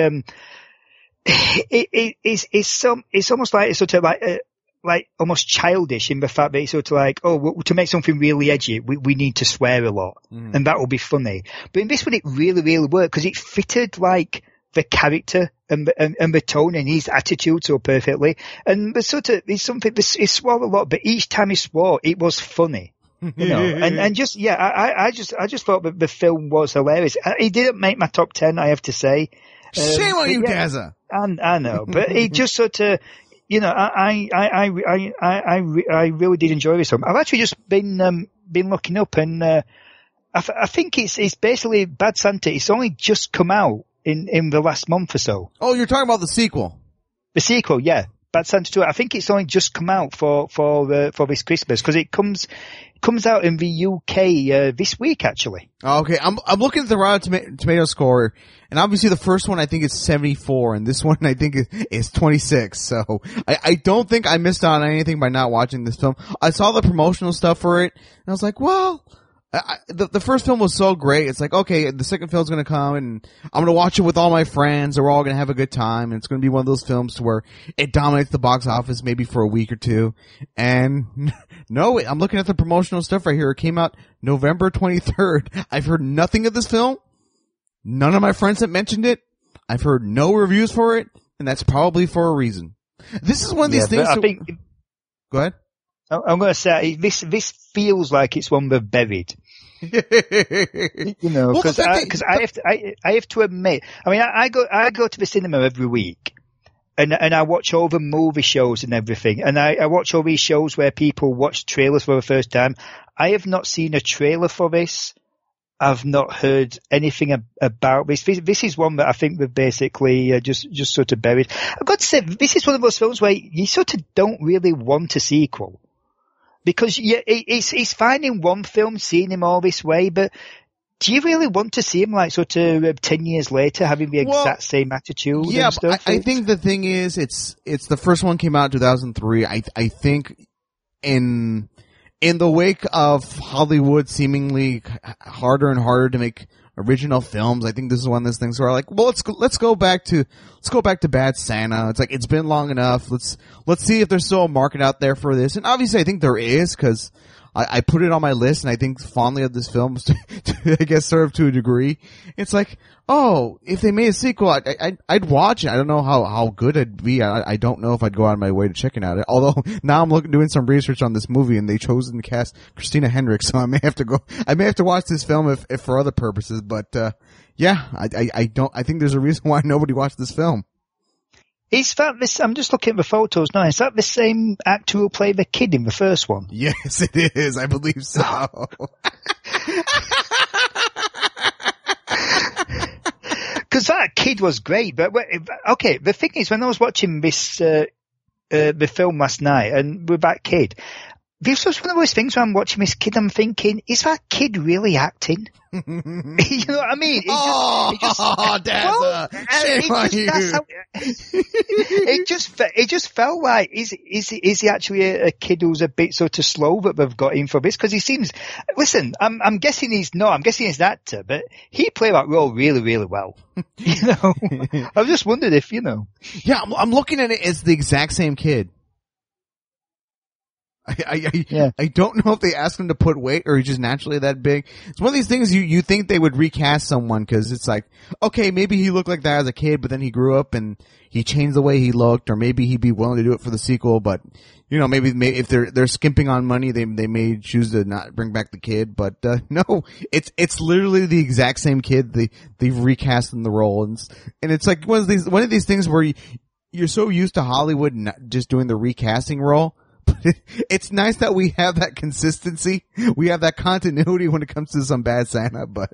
it's almost like it's sort of like almost childish in the fact that it's sort of like, to make something really edgy, we need to swear a lot, and that will be funny. But in this one, it really, really worked because it fitted like the character and the tone and his attitude so perfectly. And the sort of, it's something, he swore a lot, but each time he swore, it was funny. And just, I just thought that the film was hilarious. He didn't make my top 10, I have to say. Shame on you, Dazza. I know, but he just sort of, I really did enjoy this film. I've actually just been looking up and, I think it's basically Bad Santa. It's only just come out in the last month or so. Oh, you're talking about the sequel. The sequel, yeah. Bad Santa 2. I think it's only just come out for this Christmas because it comes out in the UK this week actually. Okay, I'm looking at the Rotten Tomato score, and obviously the first one I think is 74, and this one I think is 26. So I don't think I missed out on anything by not watching this film. I saw the promotional stuff for it, and I was like, well, the first film was so great. It's like, okay, the second film's gonna come and I'm gonna watch it with all my friends and we're all gonna have a good time. And it's gonna be one of those films where it dominates the box office maybe for a week or two. And no, I'm looking at the promotional stuff right here. It came out November 23rd. I've heard nothing of this film. None of my friends have mentioned it. I've heard no reviews for it. And that's probably for a reason. This is one of these things. Go ahead. I'm going to say this feels like it's one they've buried. Because I have to admit, I mean, I go to the cinema every week, and I watch all the movie shows and everything, and I watch all these shows where people watch trailers for the first time. I have not seen a trailer for this. I've not heard anything about this. This is one that I think we've basically just sort of buried. I've got to say, this is one of those films where you sort of don't really want a sequel. Because it's fine in one film seeing him all this way, but do you really want to see him like sort of 10 years later having the exact same attitude and stuff? I think the thing is, it's the first one came out in 2003. I think in the wake of Hollywood seemingly harder and harder to make original films, I think this is one of those things where like, well, let's go back to Bad Santa. It's like, it's been long enough. Let's see if there's still a market out there for this. And obviously I think there is, cause I put it on my list and I think fondly of this film, I guess sort of to a degree. It's like, oh, if they made a sequel, I'd watch it. I don't know how good it'd be. I don't know if I'd go out of my way to check it out. Although now I'm doing some research on this movie and they chosen to cast Christina Hendricks, so I may have to watch this film if for other purposes. But, yeah, I think there's a reason why nobody watched this film. Is that this? I'm just looking at the photos now. Is that the same actor who played the kid in the first one? Yes, it is. I believe so. Because that kid was great. But okay, the thing is, when I was watching this the film last night, and with that kid, this was one of those things where I'm watching this kid, I'm thinking, is that kid really acting? You know what I mean? It just felt like, is he actually a kid who's a bit sort of slow that they've got in for this? Because he seems, listen, I'm guessing he's an actor, but he played that role really, really well. You know? I've just wondered if, you know. Yeah, I'm looking at it as the exact same kid. I don't know if they asked him to put weight or he's just naturally that big. It's one of these things you think they would recast someone because it's like, okay, maybe he looked like that as a kid, but then he grew up and he changed the way he looked, or maybe he'd be willing to do it for the sequel, but you know, maybe if they're skimping on money, they may choose to not bring back the kid, but no, it's literally the exact same kid. They've recast in the role, and it's like one of these things where you're so used to Hollywood not just doing the recasting role. But it's nice that we have that consistency. We have that continuity when it comes to some Bad Santa, but.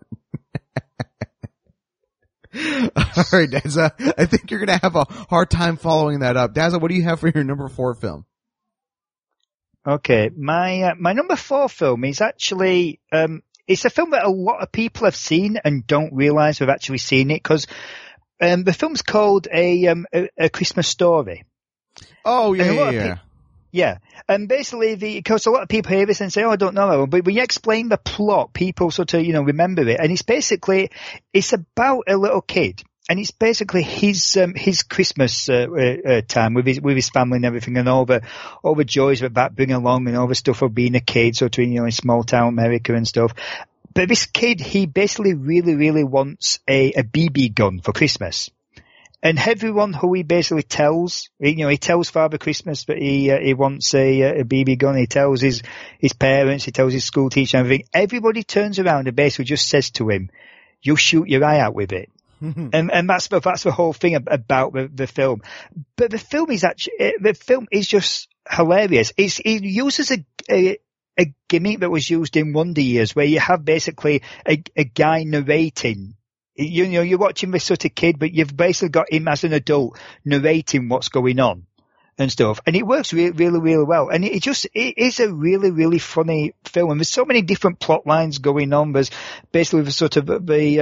Alright, Dazza, I think you're gonna have a hard time following that up. Dazza, what do you have for your number 4 film? Okay, my number 4 film is actually, it's a film that a lot of people have seen and don't realize they've actually seen it, because, the film's called A Christmas Story. Oh, yeah. Yeah, and basically because a lot of people hear this and say, "Oh, I don't know that one," but when you explain the plot, people sort of, remember it, and it's about a little kid, and it's basically his Christmas time with his family and everything, and all the joys that bring along, and all the stuff of being a kid, sort of, in small town America and stuff. But this kid, he basically really, really wants a BB gun for Christmas. And everyone who he basically tells, he tells Father Christmas that he wants a BB gun. He tells his parents, he tells his school teacher and everything. Everybody turns around and basically just says to him, "You'll shoot your eye out with it." And that's the whole thing about the film. But the film is just hilarious. It uses a gimmick that was used in Wonder Years, where you have basically a guy narrating. You're watching this sort of kid, but you've basically got him as an adult narrating what's going on and stuff. And it works really, really, really well. And it is a really, really funny film. And there's so many different plot lines going on. There's basically the sort of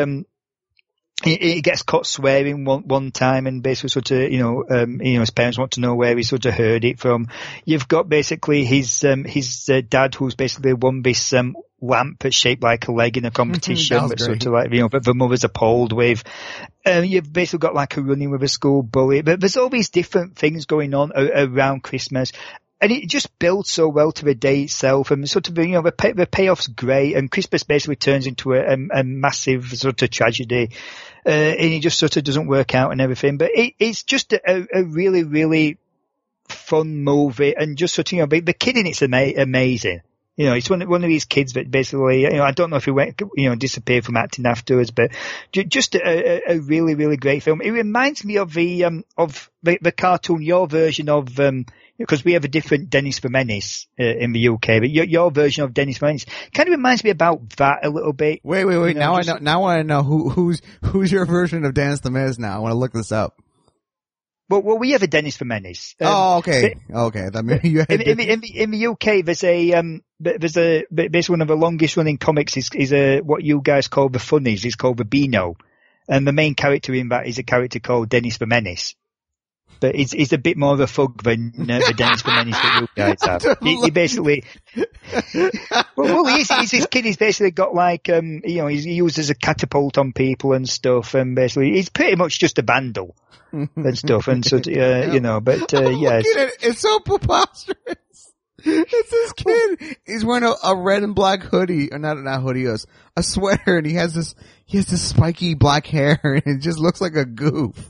he gets caught swearing one time, and basically sort of, his parents want to know where he sort of heard it from. You've got basically his dad, who's basically won this, lamp that's shaped like a leg in a competition, but sort of like, that the mother's appalled with. You've basically got like a running with a school bully, but there's all these different things going on around Christmas. And it just builds so well to the day itself, and sort of, the payoff's great, and Christmas basically turns into a massive sort of tragedy, and it just sort of doesn't work out and everything. But it's just a really, really fun movie, and just sort of, the kid in it's amazing. You know, he's one of these kids that basically, you know, I don't know if he went, you know, disappeared from acting afterwards, but just a really, really great film. It reminds me of the cartoon, your version of, because we have a different Dennis the Menace in the UK, but your version of Dennis the Menace kind of reminds me about that a little bit. Wait. You know, Now I know who's your version of Dennis the Menace now. I want to look this up. Well, we have a Dennis the Menace. Okay. That maybe you had in the UK, there's basically one of the longest running comics is what you guys call the Funnies. It's called the Beano, and the main character in that is a character called Dennis the Menace. But he's a bit more of a thug than the Dennis the Menace that you guys have. He basically, well, he's this kid. He's basically got like, you know, he uses a catapult on people and stuff, and basically he's pretty much just a vandal and stuff, and so you know. But yeah, it's so preposterous. It's this kid. He's wearing a red and black hoodie, or not hoodie, a sweater, and he has this spiky black hair, and it just looks like a goof.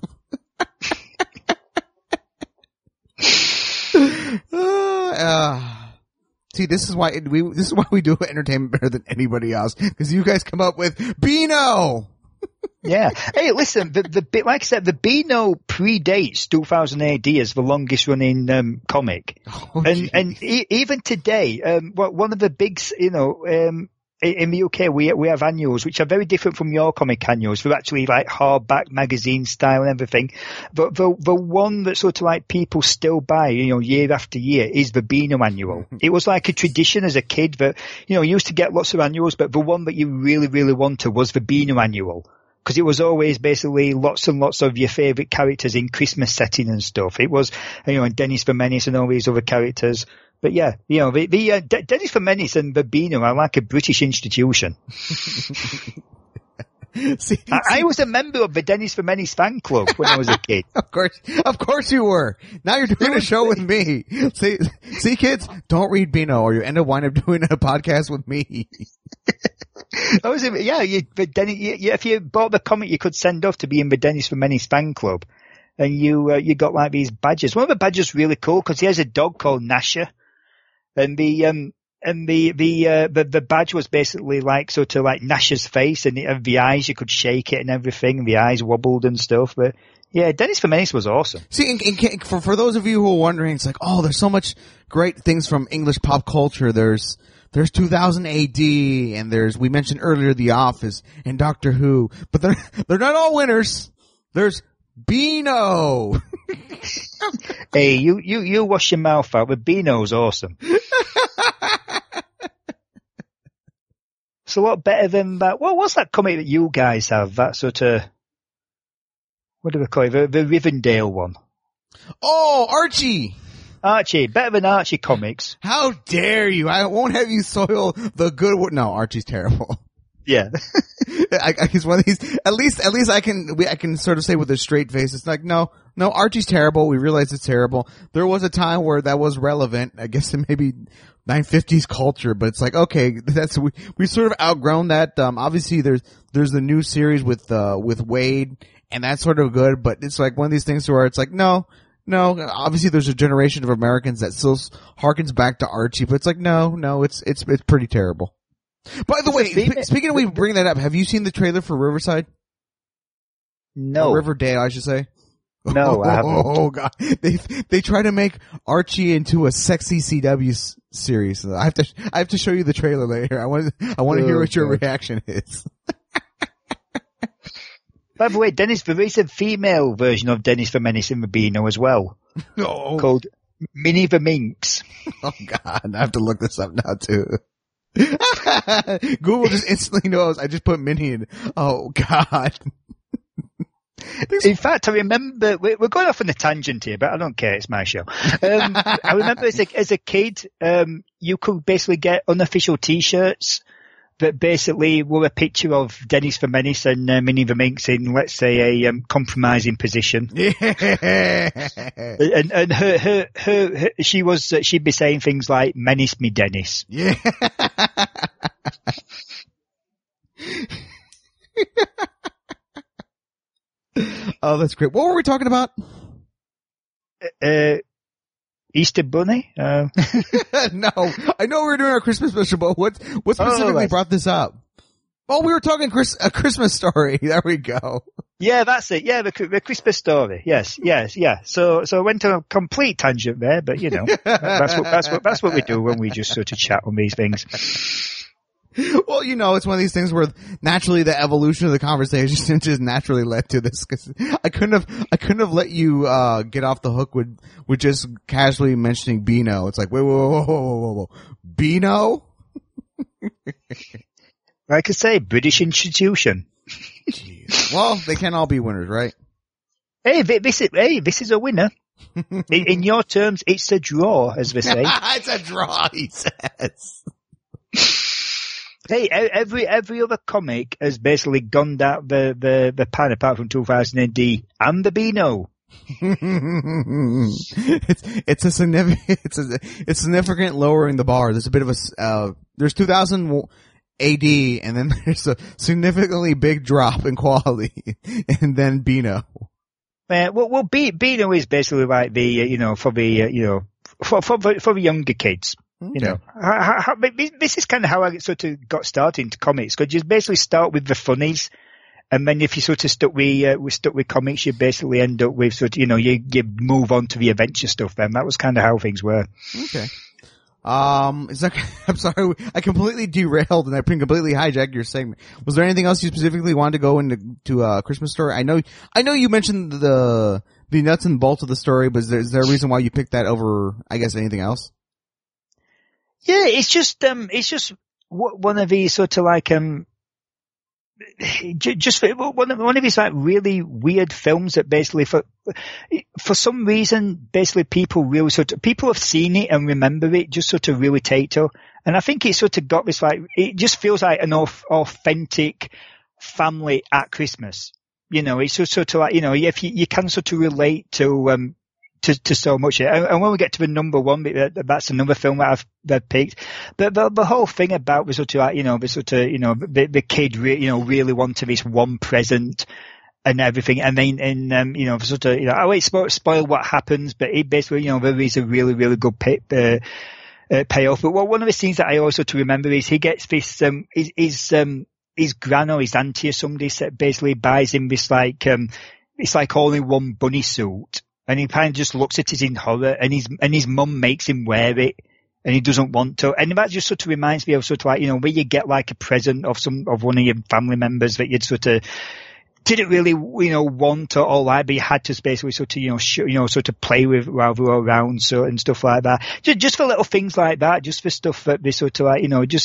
See, this is why we do entertainment better than anybody else, because you guys come up with Beano. Yeah. Hey, listen, like I said, the Beano predates 2000 AD as the longest running comic, and even today, one of the big, you know, in the UK, we have annuals, which are very different from your comic annuals. They're actually like hardback magazine style and everything. But the one that sort of like people still buy, you know, year after year is the Beano annual. It was like a tradition as a kid that, you know, you used to get lots of annuals, but the one that you really, really wanted was the Beano annual. Because it was always basically lots and lots of your favourite characters in Christmas setting and stuff. It was, you know, Dennis the Menace and all these other characters. But yeah, you know, the Dennis the Menace and the Beano are like a British institution. See, I was a member of the Dennis the Menace fan club when I was a kid. Of course you were. Now you're doing a show with me. See, kids, don't read Beano, or you wind up doing a podcast with me. If you bought the comic, you could send off to be in the Dennis the Menace fan club, and you got like these badges. One of the badges really cool because he has a dog called Nasher, and the badge was basically like sort of like Nasher's face, and the eyes, you could shake it and everything, and the eyes wobbled and stuff. But yeah, Dennis the Menace was awesome. See, for those of you who are wondering, it's like, oh, there's so much great things from English pop culture. There's 2000 AD, and we mentioned earlier The Office and Doctor Who, but they're not all winners. There's Beano. Hey, you wash your mouth out, but Beano's awesome. It's a lot better than that. What's that comic that you guys have? That sort of, what do we call it? The Rivendell one. Oh, Archie, better than Archie comics. How dare you? I won't have you soil the good one. No, Archie's terrible. Yeah. He's one of these, at least I can sort of say with a straight face, it's like, no, Archie's terrible. We realize it's terrible. There was a time where that was relevant, I guess in maybe 950s culture, but it's like, okay, we sort of outgrown that. Obviously there's the new series with Wade, and that's sort of good, but it's like one of these things where it's like, no, obviously there's a generation of Americans that still harkens back to Archie, but it's like, no, it's pretty terrible. By the way, speaking of we bring that up, have you seen the trailer for Riverside? No. Or Riverdale, I should say. No, I haven't. Oh god, they try to make Archie into a sexy CW series. I have to show you the trailer later. I want to hear what your reaction is. By the way, there is a female version of Dennis the Menace in the Beano as well. No. Called Minnie the Minx. Oh god, I have to look this up now too. Google just instantly knows. I just put Minnie in. Oh god. In fact, I remember, we're going off on a tangent here, but I don't care, it's my show. I remember as a kid, you could basically get unofficial t-shirts that basically were a picture of Dennis the Menace and Minnie the Minx in, let's say, a compromising position. Yeah. And her she'd be saying things like, "Menace me, Dennis." Yeah. Oh, that's great. What were we talking about? Yeah, Easter Bunny? No, I know we're doing our Christmas special, but what specifically right. brought this up? Oh, we were talking A Christmas Story. There we go. Yeah, that's it. Yeah, the Christmas Story. Yes. So I went on a complete tangent there, but you know, that's what we do when we just sort of chat on these things. Well, you know, it's one of these things where naturally the evolution of the conversation just naturally led to this, because I couldn't have let you get off the hook with just casually mentioning Beano. It's like, whoa. Beano? Like I say, British institution. Jeez. Well, they can't all be winners, right? Hey, this is a winner. In your terms, it's a draw, as they say. It's a draw, he says. Hey, every other comic has basically gone down the pan apart from 2000 AD and the Beano. It's a significant lowering the bar. There's a bit of there's 2000 AD and then there's a significantly big drop in quality and then Beano. Well, Beano is basically like the, for the, for the younger kids. Okay. You know, this is kind of how I sort of got started into comics. Because you basically start with the funnies, and then if you sort of stuck with comics, you basically end up with sort of, you move on to the adventure stuff. Then that was kind of how things were. Okay. I'm sorry, I completely derailed and I completely hijacked your segment. Was there anything else you specifically wanted to go into Christmas Story? I know you mentioned the nuts and bolts of the story, but is there a reason why you picked that over, I guess, anything else? Yeah, it's just one of these sort of like, just one of these like really weird films that basically for some reason, basically people have seen it and remember it, just sort of really take to. And I think it sort of got this like, it just feels like an authentic family at Christmas. It's just sort of like, if you can sort of relate to so much. And when we get to the number one, that's another film that I've picked. But the whole thing about the sort of like, the kid really wanted this one present and everything. And then, sort of, I won't spoil what happens, but it basically, there is a really, really good payoff. But one of the scenes that I also to remember is he gets this, his gran or his auntie or somebody basically buys him this like, it's like only one bunny suit. And he kind of just looks at it in horror, and his mum makes him wear it, and he doesn't want to. And that just sort of reminds me of sort of like, where you get like a present of one of your family members that you'd sort of didn't really, want or like, but you had to basically sort of, sort of play with while they were around, so, and stuff like that. Just for little things like that, just for stuff that they sort of like,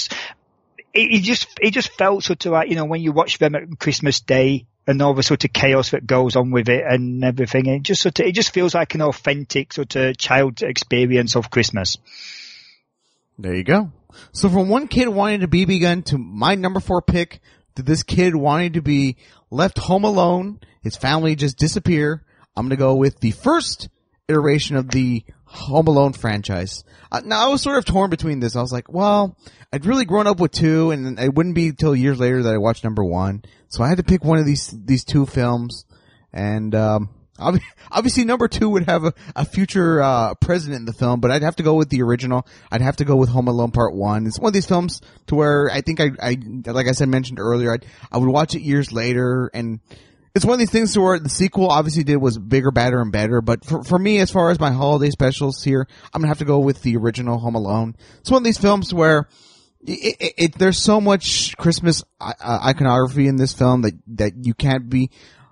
it just felt sort of like, when you watch them at Christmas Day, and all the sort of chaos that goes on with it and everything. It just feels like an authentic sort of child experience of Christmas. There you go. So from one kid wanting a BB gun to my number 4 pick, to this kid wanting to be left home alone, his family just disappear, I'm going to go with the first iteration of the Home Alone franchise. Now I was sort of torn between this. I was like, well, I'd really grown up with 2, and it wouldn't be until years later that I watched number 1. So I had to pick one of these 2 films, and obviously number 2 would have a future president in the film, but I'd have to go with the original. I'd have to go with Home Alone Part 1. It's one of these films to where I think I like I said mentioned earlier, I would watch it years later, and it's one of these things to where the sequel obviously was bigger, badder, and better, but for me, as far as my holiday specials here, I'm gonna have to go with the original Home Alone. It's one of these films where there's so much Christmas iconography in this film that you can't be,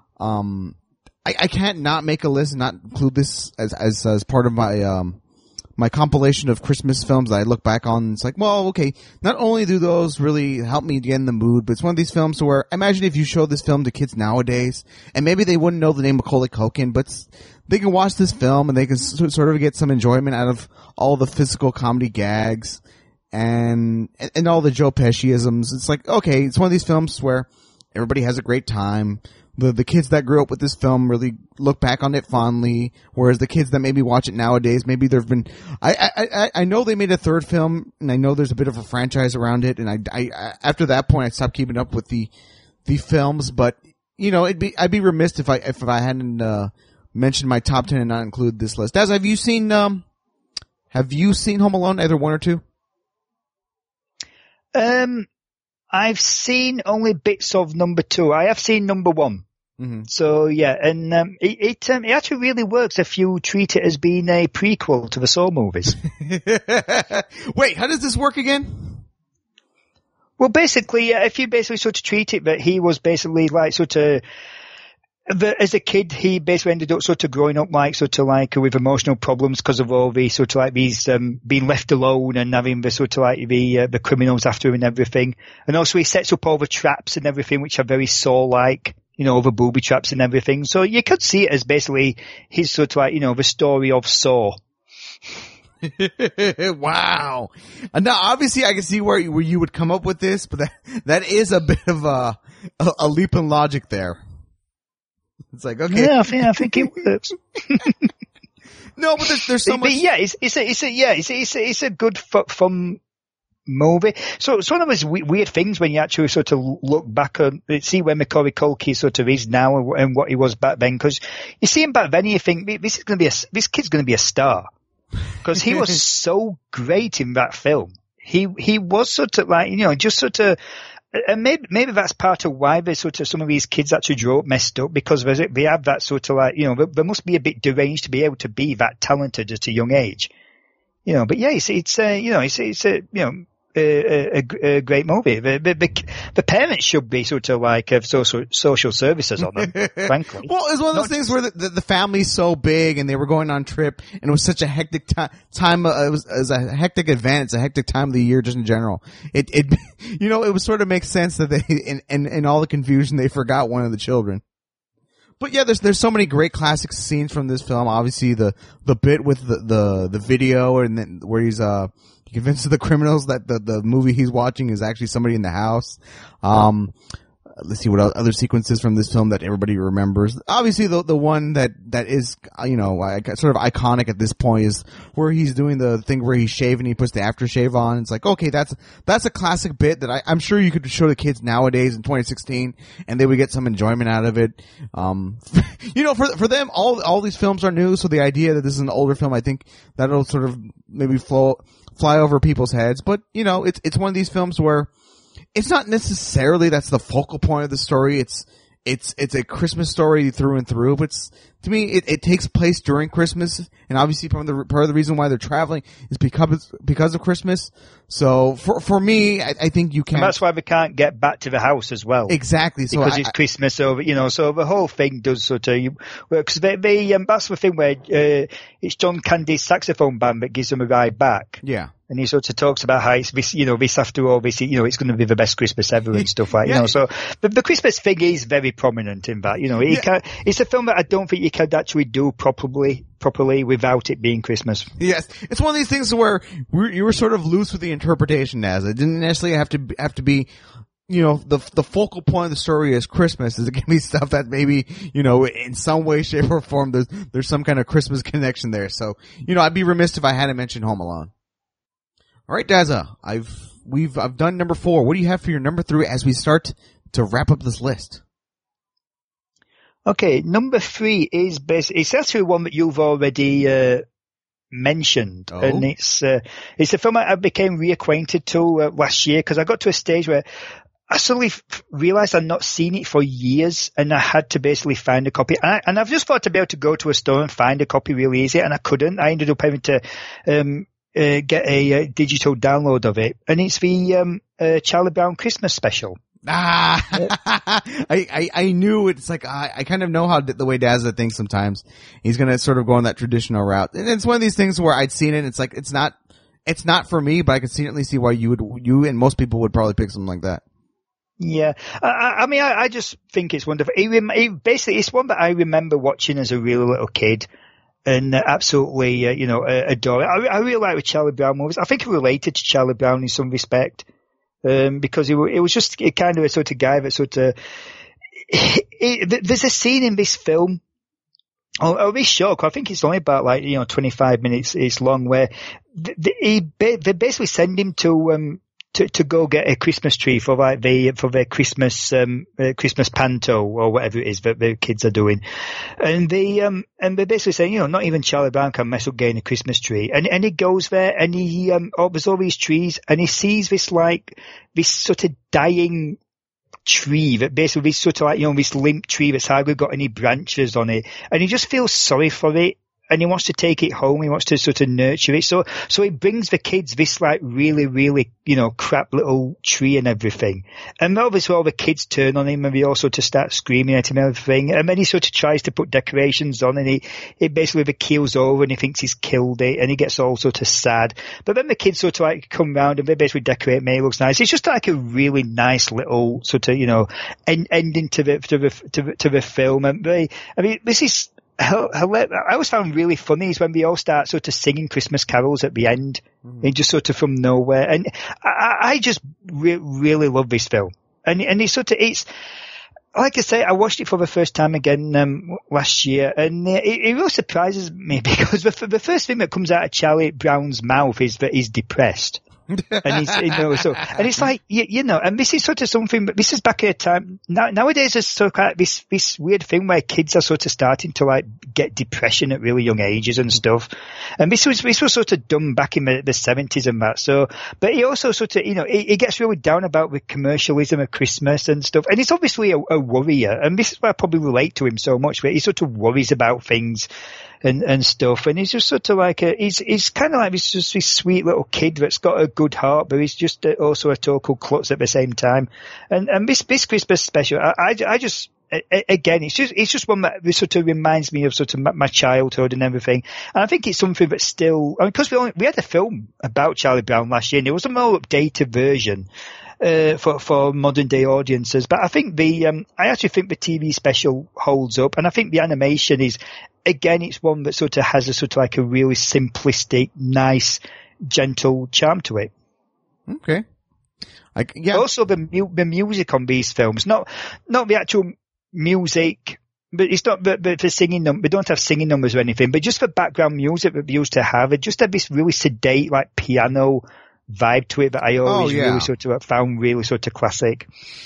I can't not make a list and not include this as part of my, my compilation of Christmas films that I look back on. It's like, well, okay, not only do those really help me get in the mood, but it's one of these films where, imagine if you show this film to kids nowadays, and maybe they wouldn't know the name Macaulay Culkin, but they can watch this film and they can sort of get some enjoyment out of all the physical comedy gags and all the Joe Pesci-isms. It's like, okay, it's one of these films where everybody has a great time. The kids that grew up with this film really look back on it fondly, whereas the kids that maybe watch it nowadays, maybe there've been, I know they made a 3rd film, and I know there's a bit of a franchise around it, and I after that point I stopped keeping up with the films, but, I'd be remiss if I hadn't, mentioned my top 10 and not include this list. Daz, have you seen, Have you seen Home Alone, either one or two? I've seen only bits of number 2. I have seen number 1. Mm-hmm. So yeah, and it actually really works if you treat it as being a prequel to the Saw movies. Wait, how does this work again? Well, basically, if you basically sort of treat it that he was basically like sort of, as a kid, he basically ended up sort of growing up like sort of like with emotional problems because of all these sort of like these being left alone and having the sort of like the criminals after him and everything. And also he sets up all the traps and everything, which are very Saw-like. You know, the booby traps and everything. So you could see it as basically his sort of like, you know, the story of Saw. Wow. Now, obviously, I can see where you would come up with this, but that is a bit of a leap in logic there. It's like, okay. Yeah, I think it works. No, but there's so much. But yeah, it's a good fun movie. So it's one of those weird things when you actually sort of look back and see where Macaulay Culkin sort of is now and what he was back then. Because you see him back then, and you think this kid's going to be a star because he was so great in that film. He was sort of like, you know, just sort of. And maybe that's part of why there's sort of some of these kids actually grow up messed up, because they have that sort of like, you know, they must be a bit deranged to be able to be that talented at a young age, you know. But yeah, it's you know, it's you know, a great movie. The parents should be sort of like social services on them, frankly. Well, it's one of those things where the family's so big and they were going on trip and it was such a hectic time. It was a hectic event. It's a hectic time of the year just in general. It you know, it would sort of make sense that they, in all the confusion, they forgot one of the children. But yeah, there's so many great classic scenes from this film. Obviously the bit with the video, and then where he's he convinces the criminals that the movie he's watching is actually somebody in the house. Let's see what other sequences from this film that everybody remembers. Obviously the one that is, you know, sort of iconic at this point is where he's doing the thing where he's shaving, he puts the aftershave on. It's like, okay, that's a classic bit that I'm sure you could show the kids nowadays in 2016 and they would get some enjoyment out of it. You know, for them, all these films are new, so the idea that this is an older film, I think that'll sort of maybe fly over people's heads. But, you know, it's one of these films where it's not necessarily that's the focal point of the story. It's a Christmas story through and through, but to me, it takes place during Christmas, and obviously part of the reason why they're traveling is because of Christmas. So for me, I think you can. And that's why we can't get back to the house as well. Exactly. So because it's Christmas over, you know, so the whole thing does sort of, because that's the thing where, it's John Candy's saxophone band that gives them a ride back. Yeah. And he sort of talks about how it's this, you know, this after all, this, you know, it's going to be the best Christmas ever and stuff like, you know, so the Christmas thing is very prominent in that, you know, it's a film that I don't think you can actually do properly without it being Christmas. Yes. It's one of these things where you were sort of loose with the interpretation as it didn't necessarily have to be, you know, the focal point of the story is Christmas. Is it going to be stuff that maybe, you know, in some way, shape or form, there's some kind of Christmas connection there. So, you know, I'd be remiss if I hadn't mentioned Home Alone. All right, Dazza, I've done number 4. What do you have for your number 3 as we start to wrap up this list? Okay, number 3 is it's actually one that you've already mentioned, and it's a film I became reacquainted to last year because I got to a stage where I suddenly realized I'd not seen it for years, and I had to basically find a copy. And I've just thought to be able to go to a store and find a copy really easy, and I couldn't. I ended up having to get a digital download of it, and it's the Charlie Brown Christmas special. I knew it's like I kind of know how the way Dazza thinks sometimes. He's gonna sort of go on that traditional route, and it's one of these things where I'd seen it. It's like it's not for me, but I can certainly see why you and most people would probably pick something like that. Yeah, I mean, I just think it's wonderful. Basically, it's one that I remember watching as a really little kid. And absolutely, you know, adore it. I really like the Charlie Brown movies. I think I related to Charlie Brown in some respect, because it was just a kind of a sort of guy that sort of. There's a scene in this film, or this show. I think it's only about 25 minutes. It's long, where they basically send him to to go get a Christmas tree for like their Christmas Christmas panto or whatever it is that the kids are doing, and they're basically saying, you know, not even Charlie Brown can mess up getting a Christmas tree, and he goes there and he there's all these trees and he sees this sort of dying tree that basically sort of like, you know, this limp tree that's hardly got any branches on it, and he just feels sorry for it. And he wants to take it home. He wants to sort of nurture it. So he brings the kids this like really, really, you know, crap little tree and everything. And obviously all the kids turn on him and they all sort of start screaming at him and everything. And then he sort of tries to put decorations on and it basically keels over and he thinks he's killed it and he gets all sort of sad. But then the kids sort of like come round and they basically decorate it. It looks nice. It's just like a really nice little sort of, you know, ending to the film. And this is, I always found really funny is when they all start sort of singing Christmas carols at the end, and just sort of from nowhere. And I just really love this film. And it's like I say, I watched it for the first time again last year, and it really surprises me because the first thing that comes out of Charlie Brown's mouth is that he's depressed. And he's, you know, so, and it's like, you know, and this is sort of something, but this is back at a time, nowadays there's sort of like this weird thing where kids are sort of starting to like get depression at really young ages and stuff. And this was sort of done back in the 70s and that. So, but he also sort of, you know, he gets really down about the commercialism of Christmas and stuff. And he's obviously a worrier. And this is why I probably relate to him so much, but he sort of worries about things and stuff, and he's just sort of like he's kind of like this sweet little kid that's got a good heart, but he's just also a total klutz at the same time. And this Christmas special, I just again, it's just one that sort of reminds me of sort of my childhood and everything. And I think it's something that's still, I mean, because we had a film about Charlie Brown last year, and it was a more updated version. For modern day audiences, but I think I actually think the TV special holds up, and I think the animation is, again, it's one that sort of has a sort of like a really simplistic, nice, gentle charm to it. Okay. Yeah. Also, the music on these films, not the actual music, but it's not, but for singing them, we don't have singing numbers or anything, but just the background music that we used to have, it just had this really sedate, like piano vibe to it that I always really sort of found really sort of classic.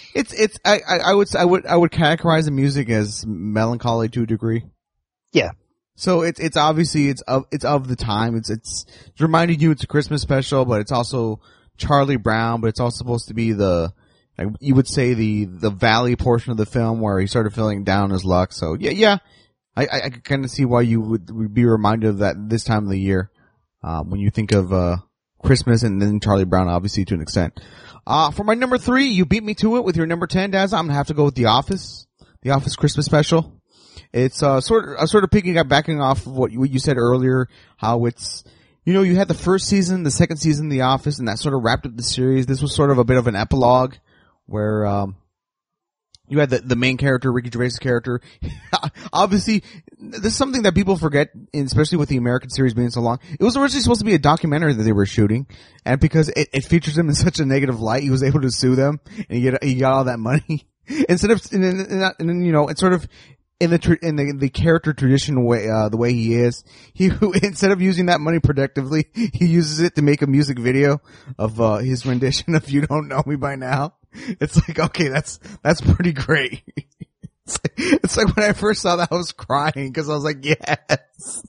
I would categorize the music as melancholy to a degree. Yeah. So it's obviously it's of the time. It's reminding you it's a Christmas special, but it's also Charlie Brown, but it's also supposed to be you would say the valley portion of the film where he started feeling down his luck. So yeah. I could kind of see why you would be reminded of that this time of the year, when you think of, Christmas and then Charlie Brown, obviously, to an extent. For my number 3, you beat me to it with your number 10, Daz. I'm gonna have to go with The Office Christmas special. It's, sort of backing off of what you said earlier, how it's, you know, you had the first season, the second season of The Office, and that sort of wrapped up the series. This was sort of a bit of an epilogue where, you had the main character, Ricky Gervais' character. Obviously, this is something that people forget, especially with the American series being so long. It was originally supposed to be a documentary that they were shooting, and because it features him in such a negative light, he was able to sue them, and he got all that money. Instead of, and then, you know, it's sort of in the character tradition way, the way he is, instead of using that money productively, he uses it to make a music video of, his rendition of You Don't Know Me By Now. It's like, okay, that's pretty great. It's like when I first saw that, I was crying because I was like, yes.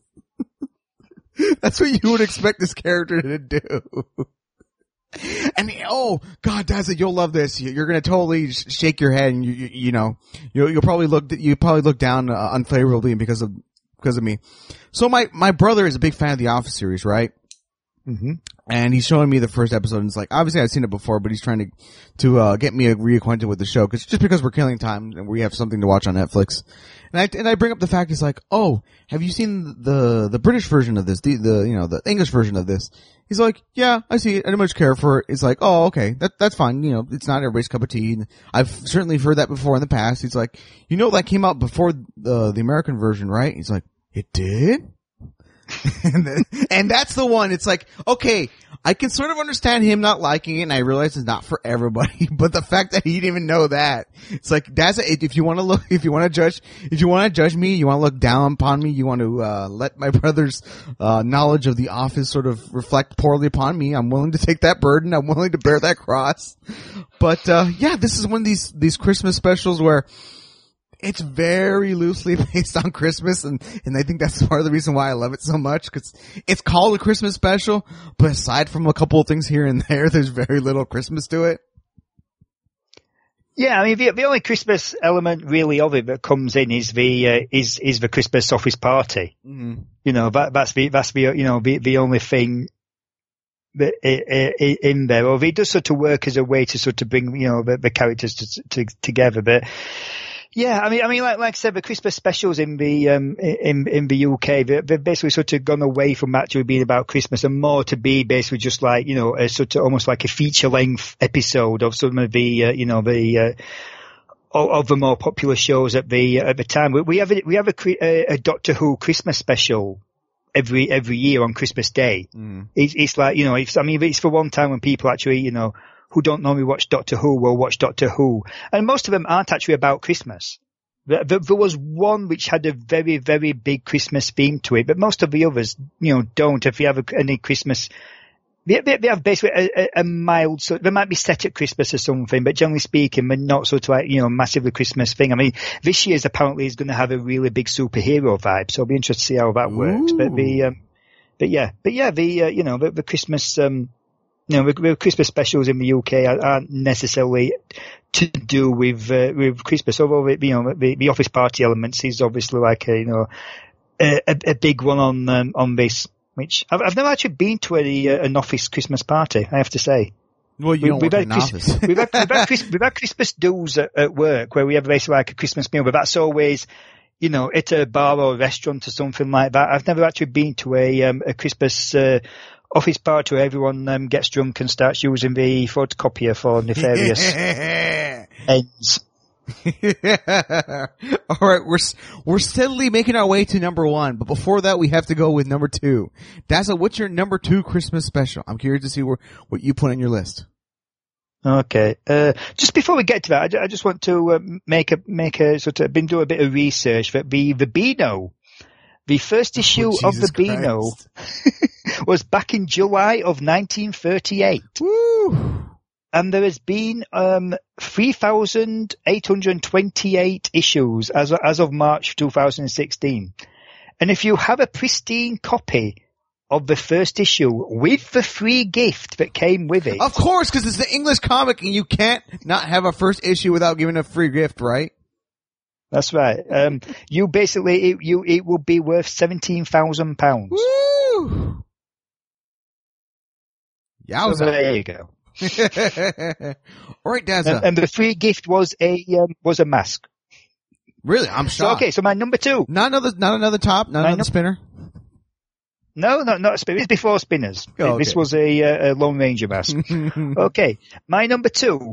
That's what you would expect this character to do. And oh God, Daz, you'll love this. You're gonna totally shake your head, and you know, you'll probably look down unfavorably because of me. So my brother is a big fan of the Office series, right? Mm-hmm. And he's showing me the first episode, and it's like, obviously I've seen it before, but he's trying to get me reacquainted with the show, because we're killing time and we have something to watch on Netflix. And I bring up the fact, he's like, oh, have you seen the British version of this, the English version of this? He's like, yeah, I see it. I don't much care for it. It's like, oh, okay, that's fine. You know, it's not everybody's cup of tea. I've certainly heard that before in the past. He's like, you know, that came out before the American version, right? He's like, it did? And that's the one. It's like, okay, I can sort of understand him not liking it, and I realize it's not for everybody, but the fact that he didn't even know that, it's like, if you want to judge me, you want to look down upon me, you want to, let my brother's, knowledge of The Office sort of reflect poorly upon me, I'm willing to take that burden, I'm willing to bear that cross. But, yeah, this is one of these Christmas specials where it's very loosely based on Christmas, and I think that's part of the reason why I love it so much, because it's called a Christmas special, but aside from a couple of things here and there, there's very little Christmas to it. Yeah, I mean, the only Christmas element really of it that comes in is the Christmas office party. Mm-hmm. You know, that's the only thing that in there. Or it does sort of work as a way to sort of bring, you know, the characters together, but. Yeah, I mean, like I said, the Christmas specials in the UK, they've basically sort of gone away from actually being about Christmas and more to be basically just like, you know, a sort of almost like a feature length episode of some of the, of the more popular shows at the time. We have a Doctor Who Christmas special every year on Christmas Day. Mm. It's like, you know, it's for one time when people actually, you know, who don't normally watch Doctor Who will watch Doctor Who. And most of them aren't actually about Christmas. There was one which had a very, very big Christmas theme to it, but most of the others, you know, don't. If you have any Christmas, they have basically a mild, so they might be set at Christmas or something, but generally speaking, they're not sort of like, you know, massively Christmas thing. I mean, this year's apparently is going to have a really big superhero vibe, so I'll be interested to see how that works. But the Christmas, you know, the Christmas specials in the UK aren't necessarily to do with Christmas, although the office party elements is obviously like a big one on this. Which I've never actually been to an office Christmas party, I have to say. Well, you don't work in an office. We've had Christmas do's at work where we have basically like a Christmas meal, but that's always, you know, at a bar or a restaurant or something like that. I've never actually been to a Christmas office party where everyone gets drunk and starts using the photocopier for nefarious ends. All right, we're steadily making our way to number 1, but before that, we have to go with number 2. Dazzle, what's your number 2 Christmas special? I'm curious to see what you put on your list. Okay. Just before we get to that, I just want to make a sort of been doing a bit of research that the Beano. The first issue of the Beano was back in July of 1938. Woo! And there has been 3,828 issues as of March 2016. And if you have a pristine copy of the first issue with the free gift that came with it. Of course, because it's the English comic and you can't not have a first issue without giving a free gift, right? That's right. You basically, it will be worth £17,000. Woo! Yowza. So there you go. All right, Dazza. And the free gift was a mask. Really? I'm shocked. So, okay, so my number 2. Not another top, not another spinner. No, not a spinner. It's before spinners. Oh, okay. This was a Lone Ranger mask. Okay, my number 2.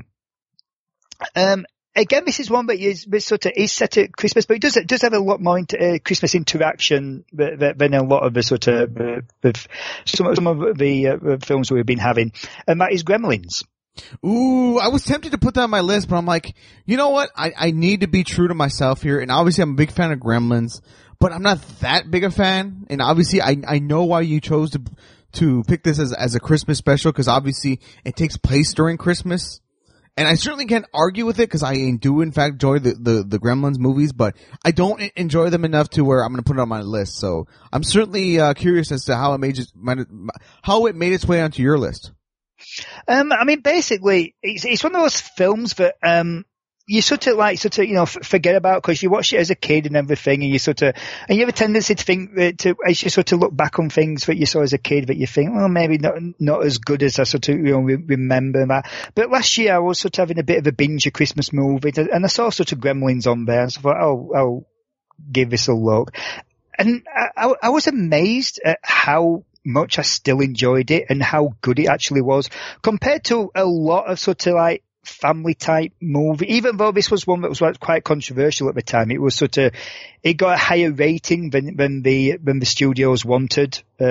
Again, this is one that is set at Christmas, but it does have a lot more Christmas interaction than a lot of the sort of some of the films we've been having, and that is Gremlins. Ooh, I was tempted to put that on my list, but I'm like, you know what? I need to be true to myself here, and obviously I'm a big fan of Gremlins, but I'm not that big a fan, and obviously I know why you chose to pick this as a Christmas special, because obviously it takes place during Christmas. And I certainly can't argue with it because I do in fact enjoy the Gremlins movies, but I don't enjoy them enough to where I'm going to put it on my list. So I'm certainly curious as to how it made its way onto your list. I mean, basically, it's one of those films that you sort of you know, forget about because you watch it as a kid and everything, and you have a tendency to think that as you sort of look back on things that you saw as a kid that you think, well, maybe not as good as I sort of, you know, remember that. But last year I was sort of having a bit of a binge of Christmas movies, and I saw sort of Gremlins on there, and so I thought, I'll give this a look. And I was amazed at how much I still enjoyed it and how good it actually was compared to a lot of sort of like family type movie. Even though this was one that was quite controversial at the time, it was it got a higher rating than the studios wanted. You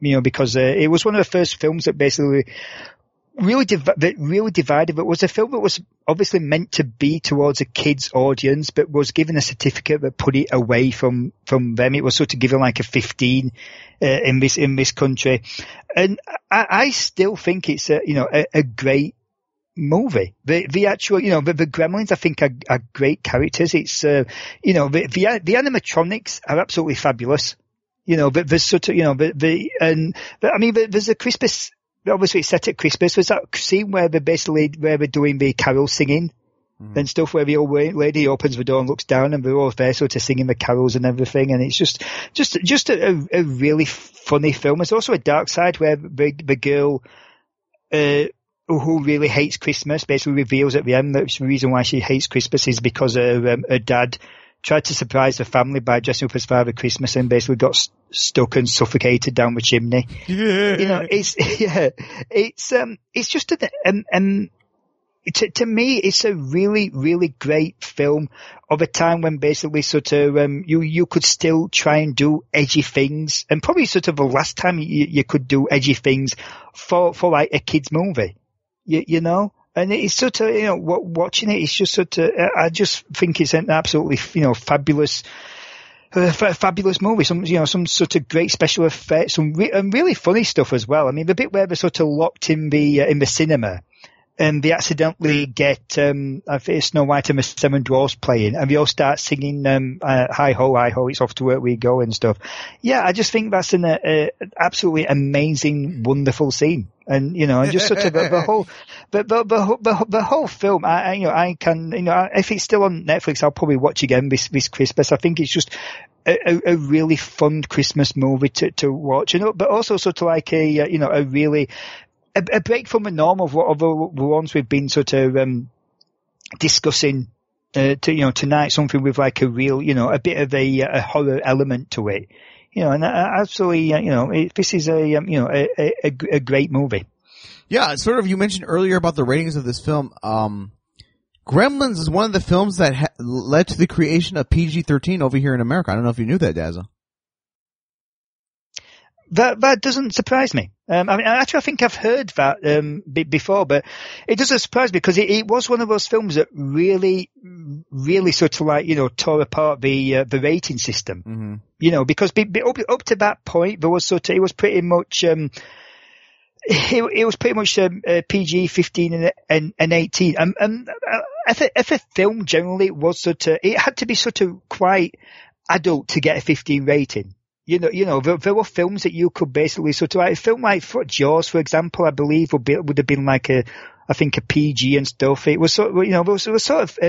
because it was one of the first films that basically really divided. It was a film that was obviously meant to be towards a kids audience, but was given a certificate that put it away from them. It was sort of given like a 15 in this country, and I still think it's a great movie. The actual, the Gremlins, I think are great characters. It's, the animatronics are absolutely fabulous. There's sort of, there's a Christmas, obviously it's set at Christmas. There's that scene where they're doing the carol singing and stuff, where the old lady opens the door and looks down, and they're all there sort of singing the carols and everything. And it's just a really funny film. There's also a dark side where the girl, who really hates Christmas basically reveals at the end that the reason why she hates Christmas is because her dad tried to surprise the family by dressing up as Father Christmas and basically got stuck and suffocated down the chimney. Yeah. It's just to me, it's a really, really great film of a time when basically sort of, you could still try and do edgy things, and probably sort of the last time you could do edgy things for like a kid's movie. And it's sort of, watching it, it's just sort of, I just think it's an absolutely, fabulous movie. Some sort of great special effects, and really funny stuff as well. I mean, the bit where they're sort of locked in the cinema, and they accidentally get, I think Snow White and the Seven Dwarfs playing, and they all start singing, hi ho, it's off to work we go and stuff. Yeah, I just think that's an absolutely amazing, wonderful scene. And, and just sort of the whole film, I can, if it's still on Netflix, I'll probably watch again this Christmas. I think it's just a really fun Christmas movie to watch, but also sort of like a really, a break from the norm of what the ones we've been sort of discussing tonight, something with like a real, a bit of a horror element to it, and absolutely, this is a great movie. Yeah, sort of. You mentioned earlier about the ratings of this film. Gremlins is one of the films that led to the creation of PG-13 over here in America. I don't know if you knew that, Dazza. That doesn't surprise me. I think I've heard that before, but it doesn't surprise me because it was one of those films that really, really sort of like tore apart the rating system. Mm-hmm. Because up to that point there was it was pretty much it was pretty much PG-15 and 18, and if a film generally was it had to be sort of quite adult to get a 15 rating. There were films that you could basically sort of like a film like Jaws, for example, I believe would have been like a PG and stuff. It was sort of, there was sort of,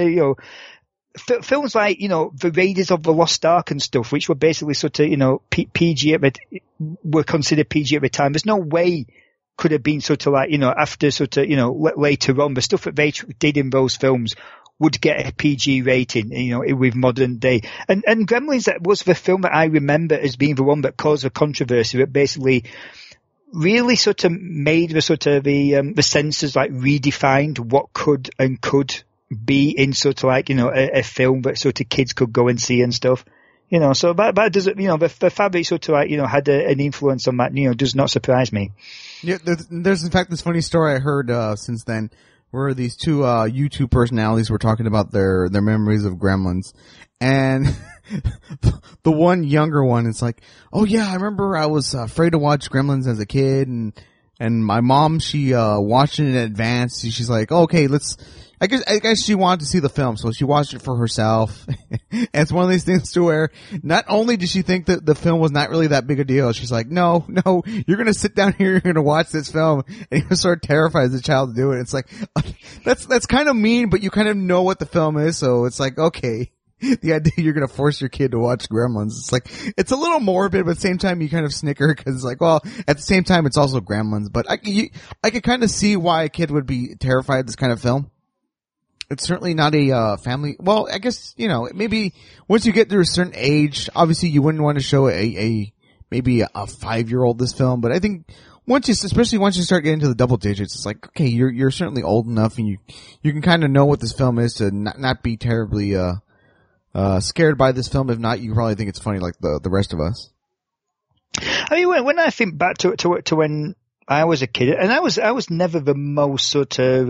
films like, The Raiders of the Lost Ark and stuff, which were basically sort of, PG were considered PG at the time. There's no way could have been sort of like, after sort of, later on, the stuff that they did in those films would get a PG rating, with modern day. And Gremlins, that was the film that I remember as being the one that caused the controversy, that basically really sort of made the sort of the censors like redefined what could and could be in sort of like, a film that sort of kids could go and see and stuff. So that does it, the fact that it sort of like, had an influence on that, does not surprise me. Yeah, there's in fact this funny story I heard, since then, where these two, YouTube personalities were talking about their memories of Gremlins. And the one younger one is like, oh yeah, I remember I was afraid to watch Gremlins as a kid, and my mom, she, watched it in advance. She's like, oh, okay, I guess she wanted to see the film, so she watched it for herself. And it's one of these things to where not only did she think that the film was not really that big a deal, she's like, no, you're gonna sit down here, you're gonna watch this film, and you're sort of terrified as a child to do it. It's like, that's kind of mean, but you kind of know what the film is, so it's like, okay. The idea you're gonna force your kid to watch Gremlins, it's like, it's a little morbid, but at the same time you kind of snicker, cause it's like, well, at the same time it's also Gremlins, but I could kind of see why a kid would be terrified of this kind of film. It's certainly not a family. Well, I guess, maybe once you get to a certain age, obviously you wouldn't want to show maybe a 5-year-old this film, but I think especially once you start getting to the double digits, it's like, okay, you're certainly old enough, and you can kind of know what this film is to not be terribly scared by this film. If not, you probably think it's funny like the rest of us. I mean, when I think back to when I was a kid, and I was never the most sort of,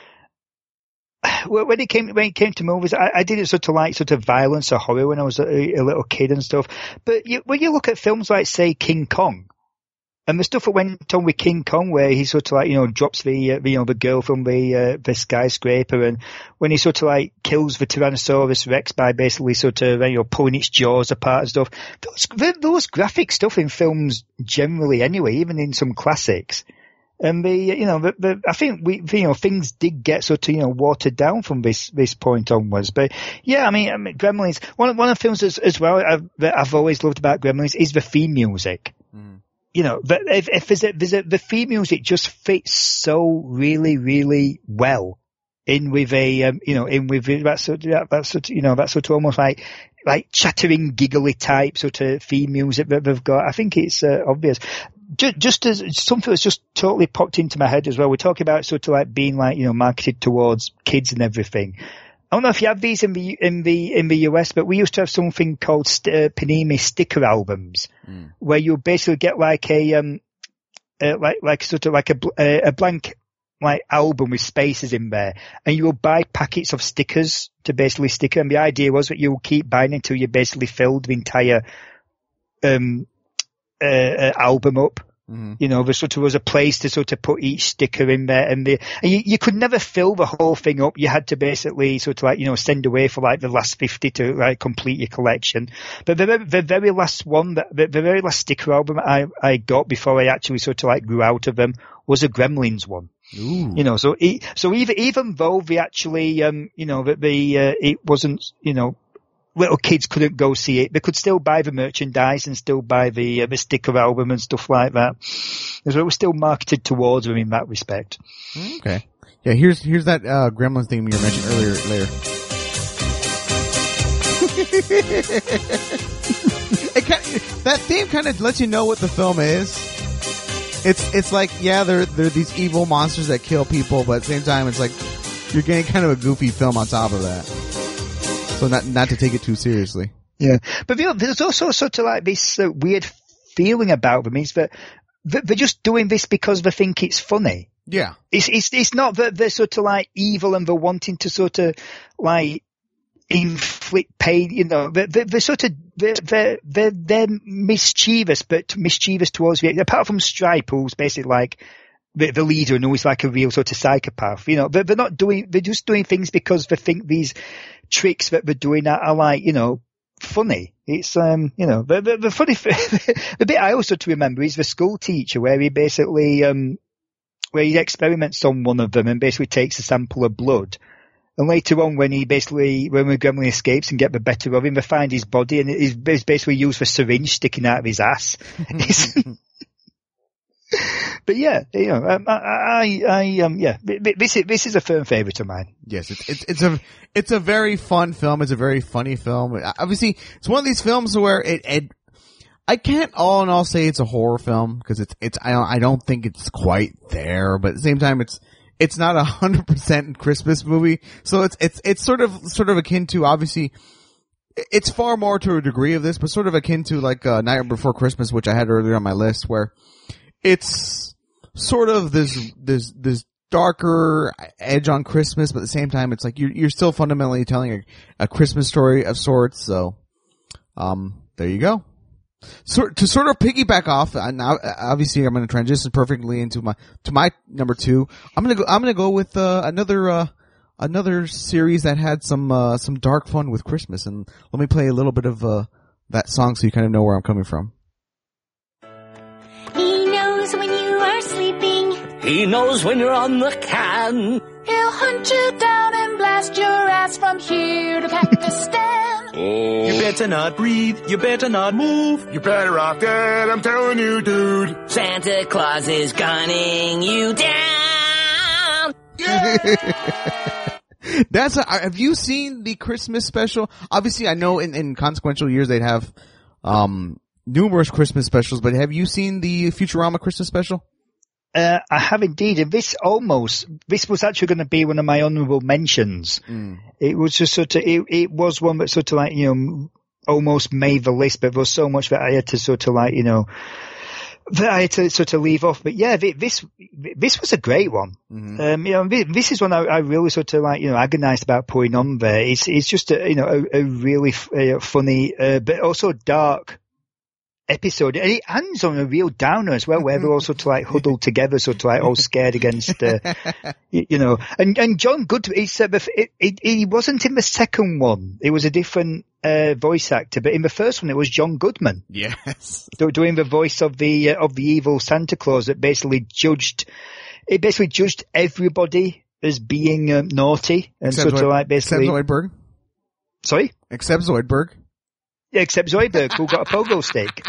when it came to movies, I didn't sort of like sort of violence or horror when I was a little kid and stuff. But when you look at films like, say, King Kong, and the stuff that went on with King Kong, where he sort of like, drops the girl from the skyscraper, and when he sort of like kills the Tyrannosaurus Rex by basically sort of, pulling its jaws apart and stuff. Those graphic stuff in films generally anyway, even in some classics. And I think things did get sort of, watered down from this point onwards. But yeah, I mean, Gremlins, one of the films as well that I've always loved about Gremlins is the theme music. Mm. If the theme music just fits so really, really well in with that sort of almost like chattering, giggly type sort of theme music that they've got. I think it's obvious. Just as something that's just totally popped into my head as well. We're talking about sort of like being like, marketed towards kids and everything. I don't know if you have these in the US, but we used to have something called Panini sticker albums, where you basically get like a blank like album with spaces in there, and you will buy packets of stickers to basically stick it. And the idea was that you will keep buying until you basically filled the entire album up. Mm-hmm. There sort of was a place to sort of put each sticker in there, and you could never fill the whole thing up. You had to basically sort of like, send away for like the last 50 to like complete your collection. But the very last one, the very last sticker album I got before I actually sort of like grew out of them was a Gremlins one. Ooh. So even though they actually, it wasn't, little kids couldn't go see it, they could still buy the merchandise and still buy the sticker album and stuff like that. So it was still marketed towards them in that respect. Okay. Yeah, here's that Gremlins theme you mentioned earlier. That theme kind of lets you know what the film is. It's like, yeah, they're these evil monsters that kill people, but at the same time, it's like you're getting kind of a goofy film on top of that. So not to take it too seriously. Yeah. But there's also sort of like this weird feeling about them is that they're just doing this because they think it's funny. Yeah. It's not that they're sort of like evil and they're wanting to sort of like inflict pain, they're sort of, they're mischievous, but mischievous towards the, apart from Stripe, who's basically like the leader and always like a real sort of psychopath, they're just doing things because they think these tricks that they're doing are like, funny. It's, the funny, the bit I also to remember is the school teacher where he basically, where he experiments on one of them and basically takes a sample of blood. And later on, when the Gremlin escapes and get the better of him, they find his body and he's basically used the syringe sticking out of his ass. But yeah, this is a firm favourite of mine. Yes, it's a very fun film. It's a very funny film. Obviously, it's one of these films where I can't all in all say it's a horror film because I don't think it's quite there, but at the same time, it's not 100% Christmas movie. So it's sort of akin to, obviously, it's far more to a degree of this, but sort of akin to like Night Before Christmas, which I had earlier on my list, where it's sort of this darker edge on Christmas, but at the same time, it's like you're still fundamentally telling a Christmas story of sorts. So, there you go. So to sort of piggyback off, now obviously I'm going to transition perfectly into my number two. I'm going to go with another series that had some dark fun with Christmas, and let me play a little bit of that song so you kind of know where I'm coming from. He knows when you are sleeping. He knows when you're on the can. He'll hunt you down and blast your ass from here to Pakistan. Oh. You better not breathe. You better not move. You're better off dead, I'm telling you, dude. Santa Claus is gunning you down. Yeah. Have you seen the Christmas special? Obviously, I know in consequential years they'd have numerous Christmas specials, but have you seen the Futurama Christmas special? I have indeed, and this was actually going to be one of my honourable mentions. It was just sort of, it was one that sort of like, almost made the list, but there was so much that I had to sort of like, that I had to sort of leave off. But yeah, this was a great one. Mm-hmm. This is one I really sort of like, agonized about putting on there. It's just a really funny, but also dark episode. And it ends on a real downer as well, where they're all sort of like huddled together, sort of like all scared against, and John Goodman, he wasn't in the second one. It was a different, voice actor, but in the first one it was John Goodman. Yes. Doing the voice of the evil Santa Claus that basically judged everybody as being naughty and Except sort of like basically. Except Zoidberg. Sorry? Except Zoidberg. Yeah, except Zoidberg, who got a pogo stick.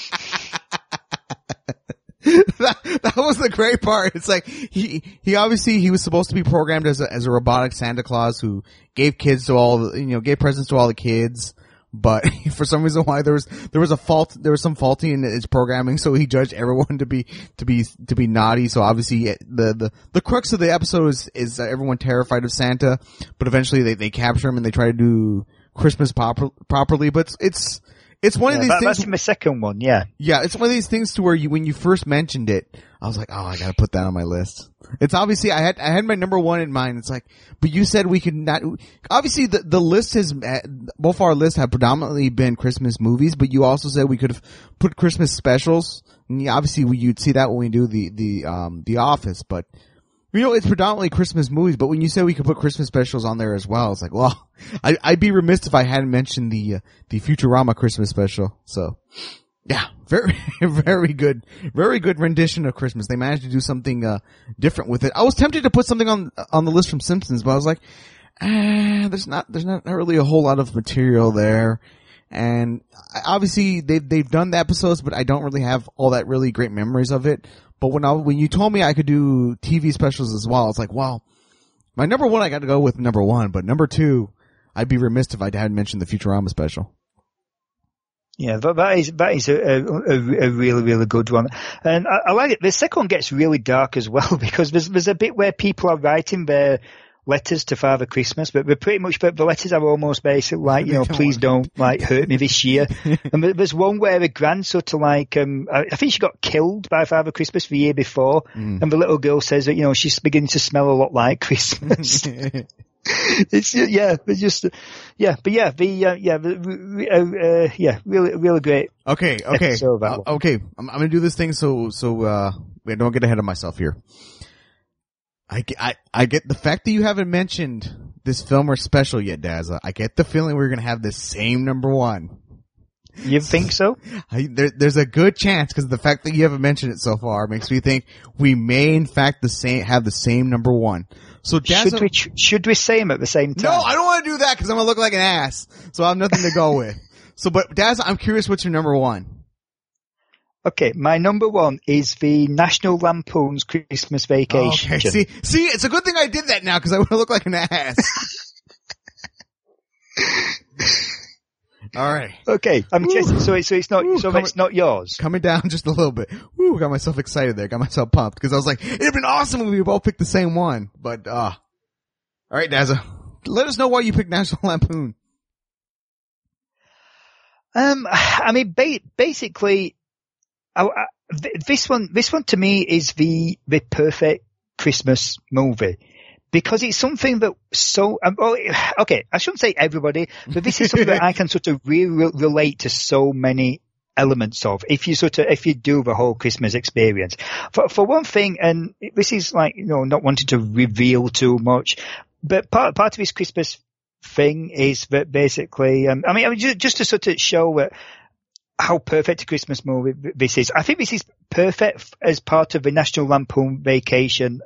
that was the great part. It's like he obviously he was supposed to be programmed as a robotic Santa Claus who gave presents to all the kids, but for some reason why there was some faulty in its programming, so he judged everyone to be naughty. So obviously the crux of the episode is everyone terrified of Santa, but eventually they capture him and they try to do Christmas properly, but it's one of these things. That's in the second one, yeah. Yeah, it's one of these things to where when you first mentioned it, I was like, oh, I gotta put that on my list. It's obviously, I had my number one in mind. It's like, but you said we could not, obviously the list both our lists have predominantly been Christmas movies, but you also said we could have put Christmas specials. And obviously you'd see that when we do the Office, but it's predominantly Christmas movies, but when you said we could put Christmas specials on there as well, it's like, well, I'd be remiss if I hadn't mentioned the Futurama Christmas special. So, yeah, very, very good rendition of Christmas. They managed to do something, different with it. I was tempted to put something on the list from Simpsons, but I was like, there's not really a whole lot of material there. And obviously they've done the episodes, but I don't really have all that really great memories of it. But when you told me I could do TV specials as well, it's like, well, my number one, I got to go with number one, but number two, I'd be remiss if I hadn't mentioned the Futurama special. Yeah, that is a really, really good one. And I like it. The second one gets really dark as well, because there's a bit where people are writing their letters to Father Christmas, but the letters are almost basically like, please don't like hurt me this year. And there's one where a grand sort of like, I think she got killed by Father Christmas the year before, and the little girl says that, she's beginning to smell a lot like Christmas. Really great. Okay. Okay. I'm gonna do this thing so we don't get ahead of myself here. I get the fact that you haven't mentioned this film or special yet, Dazza. I get the feeling we're gonna have the same number one. You think so? There's a good chance, because the fact that you haven't mentioned it so far makes me think we may in fact have the same number one. So Dazza, should we say them at the same time? No, I don't want to do that because I'm gonna look like an ass. So I have nothing to go with. But Dazza, I'm curious, what's your number one? Okay, my number one is the National Lampoon's Christmas Vacation. Okay, see, it's a good thing I did that now because I would look like an ass. All right. Okay, I'm guessing. So it's not yours. Coming down just a little bit. Woo, got myself excited there. Got myself pumped because I was like, it'd been awesome if we both picked the same one. But all right, Dazza, let us know why you picked National Lampoon. I mean, basically. This one to me is the perfect Christmas movie, because it's something that okay, I shouldn't say everybody, but this is something that I can sort of really relate to so many elements of, if you do the whole Christmas experience. For one thing, and this is like, not wanting to reveal too much, but part of this Christmas thing is that basically, just to sort of show how perfect a Christmas movie this is. I think this is perfect as part of the National Lampoon Vacation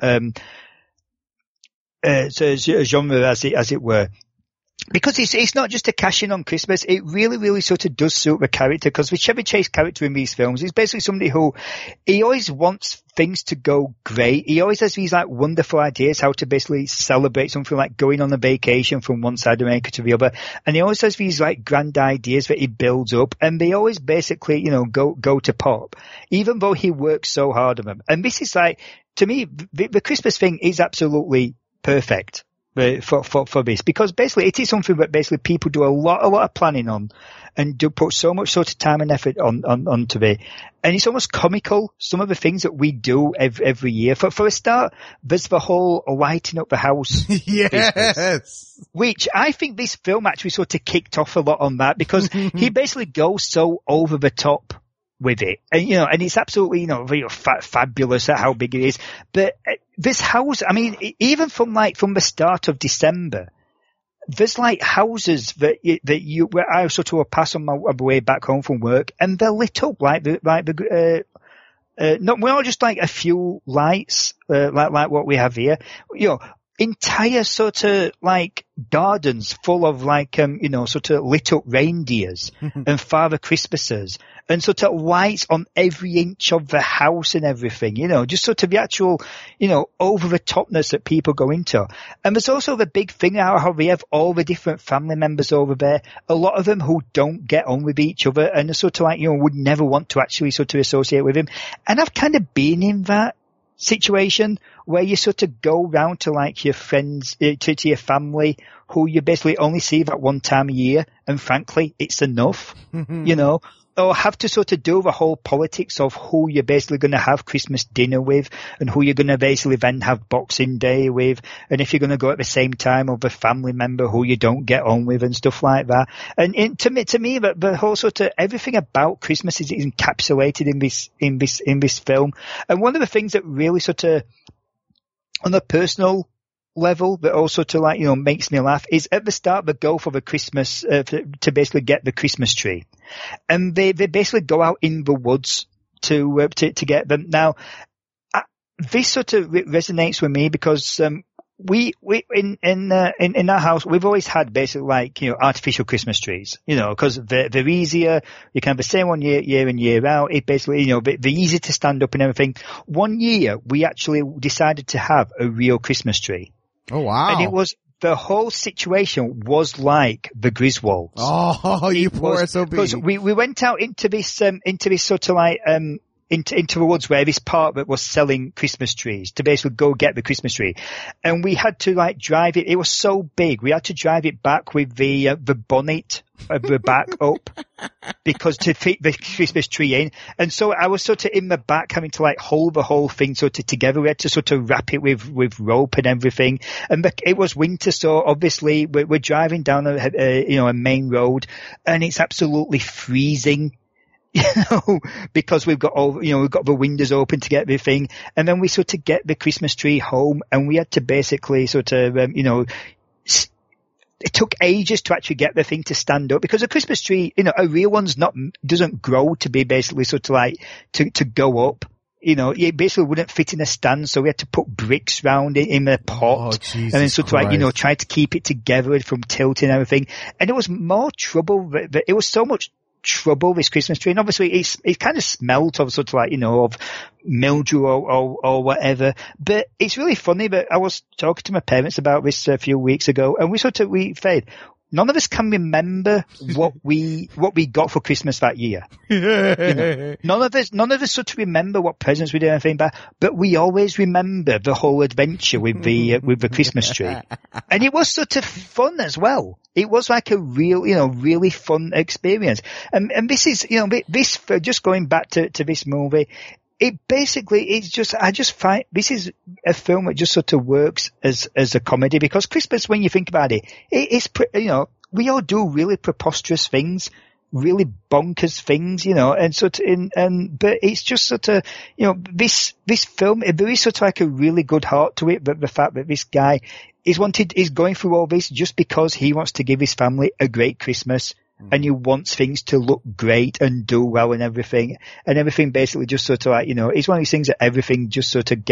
genre, as it were. Because it's not just a cash in on Christmas, it really, really sort of does suit the character, because the Chevy Chase character in these films is basically somebody who, he always wants things to go great. He always has these like wonderful ideas how to basically celebrate something like going on a vacation from one side of America to the other. And he always has these like grand ideas that he builds up, and they always basically, go to pop, even though he works so hard on them. And this is like, to me, the Christmas thing is absolutely perfect. for this, because basically it is something that basically people do a lot of planning on and do put so much sort of time and effort onto it. And it's almost comical, some of the things that we do every year. For a start, there's the whole lighting up the house. Yes. Which I think this film actually sort of kicked off a lot on that, because he basically goes so over the top with it. And, and it's absolutely, fabulous at how big it is. But this house, I mean, even from the start of December, there's like houses where I sort of pass on my way back home from work, and they're lit up not just like a few lights, like what we have here, entire sort of like gardens full of like, sort of lit up reindeers and Father Christmases and sort of lights on every inch of the house and everything, just sort of the actual, over the topness that people go into. And there's also the big thing now how we have all the different family members over there, a lot of them who don't get on with each other and are sort of like, would never want to actually sort of associate with him. And I've kind of been in that situation where you sort of go round to like your friends, to your family, who you basically only see that one time a year, and frankly, it's enough, or have to sort of do the whole politics of who you're basically going to have Christmas dinner with, and who you're going to basically then have Boxing Day with, and if you're going to go at the same time of a family member who you don't get on with and stuff like that. And to me, the whole sort of everything about Christmas is encapsulated in this film. And one of the things that really sort of, on a personal level, that also to like, makes me laugh is at the start they go for the Christmas, to basically get the Christmas tree. And they basically go out in the woods to get them. Now, this sort of resonates with me because, we in our house, we've always had basically like, artificial Christmas trees, because they're easier. You can have the same one year in, year out. It basically, they're easy to stand up and everything. One year we actually decided to have a real Christmas tree. Oh, wow. And the whole situation was like the Griswolds. Oh, you poor SOB. Because we went out into this sort of like, into the woods where this part that was selling Christmas trees to basically go get the Christmas tree. And we had to like drive it. It was so big. We had to drive it back with the bonnet of the back up because to fit the Christmas tree in. And so I was sort of in the back having to like hold the whole thing sort of together. We had to sort of wrap it with rope and everything. And it was winter. So obviously we're driving down a main road and it's absolutely freezing. Because we've got we've got the windows open to get everything. And then we sort of get the Christmas tree home and we had to basically sort of, it took ages to actually get the thing to stand up because a Christmas tree, a real one's doesn't grow to be basically sort of like to go up. It basically wouldn't fit in a stand, so we had to put bricks round it in a pot, and then sort of like, try to keep it together from tilting and everything. And it was more trouble, it was so much trouble, this Christmas tree. And obviously it kind of smelt of sort of like, of mildew or whatever. But it's really funny that I was talking to my parents about this a few weeks ago, and we said, none of us can remember what we got for Christmas that year. None of us sort of remember what presents we did or anything, but we always remember the whole adventure with the Christmas tree. And it was sort of fun as well. It was like a real, really fun experience. And this is, this, just going back to this movie, it basically, I just find this is a film that just sort of works as a comedy, because Christmas, when you think about it, it's, we all do really preposterous things, really bonkers things, and sort of, but it's just sort of, this film, there is sort of like a really good heart to it, but the fact that this guy is going through all this just because he wants to give his family a great Christmas. And he wants things to look great and do well and everything basically just sort of like, it's one of these things that everything just sort of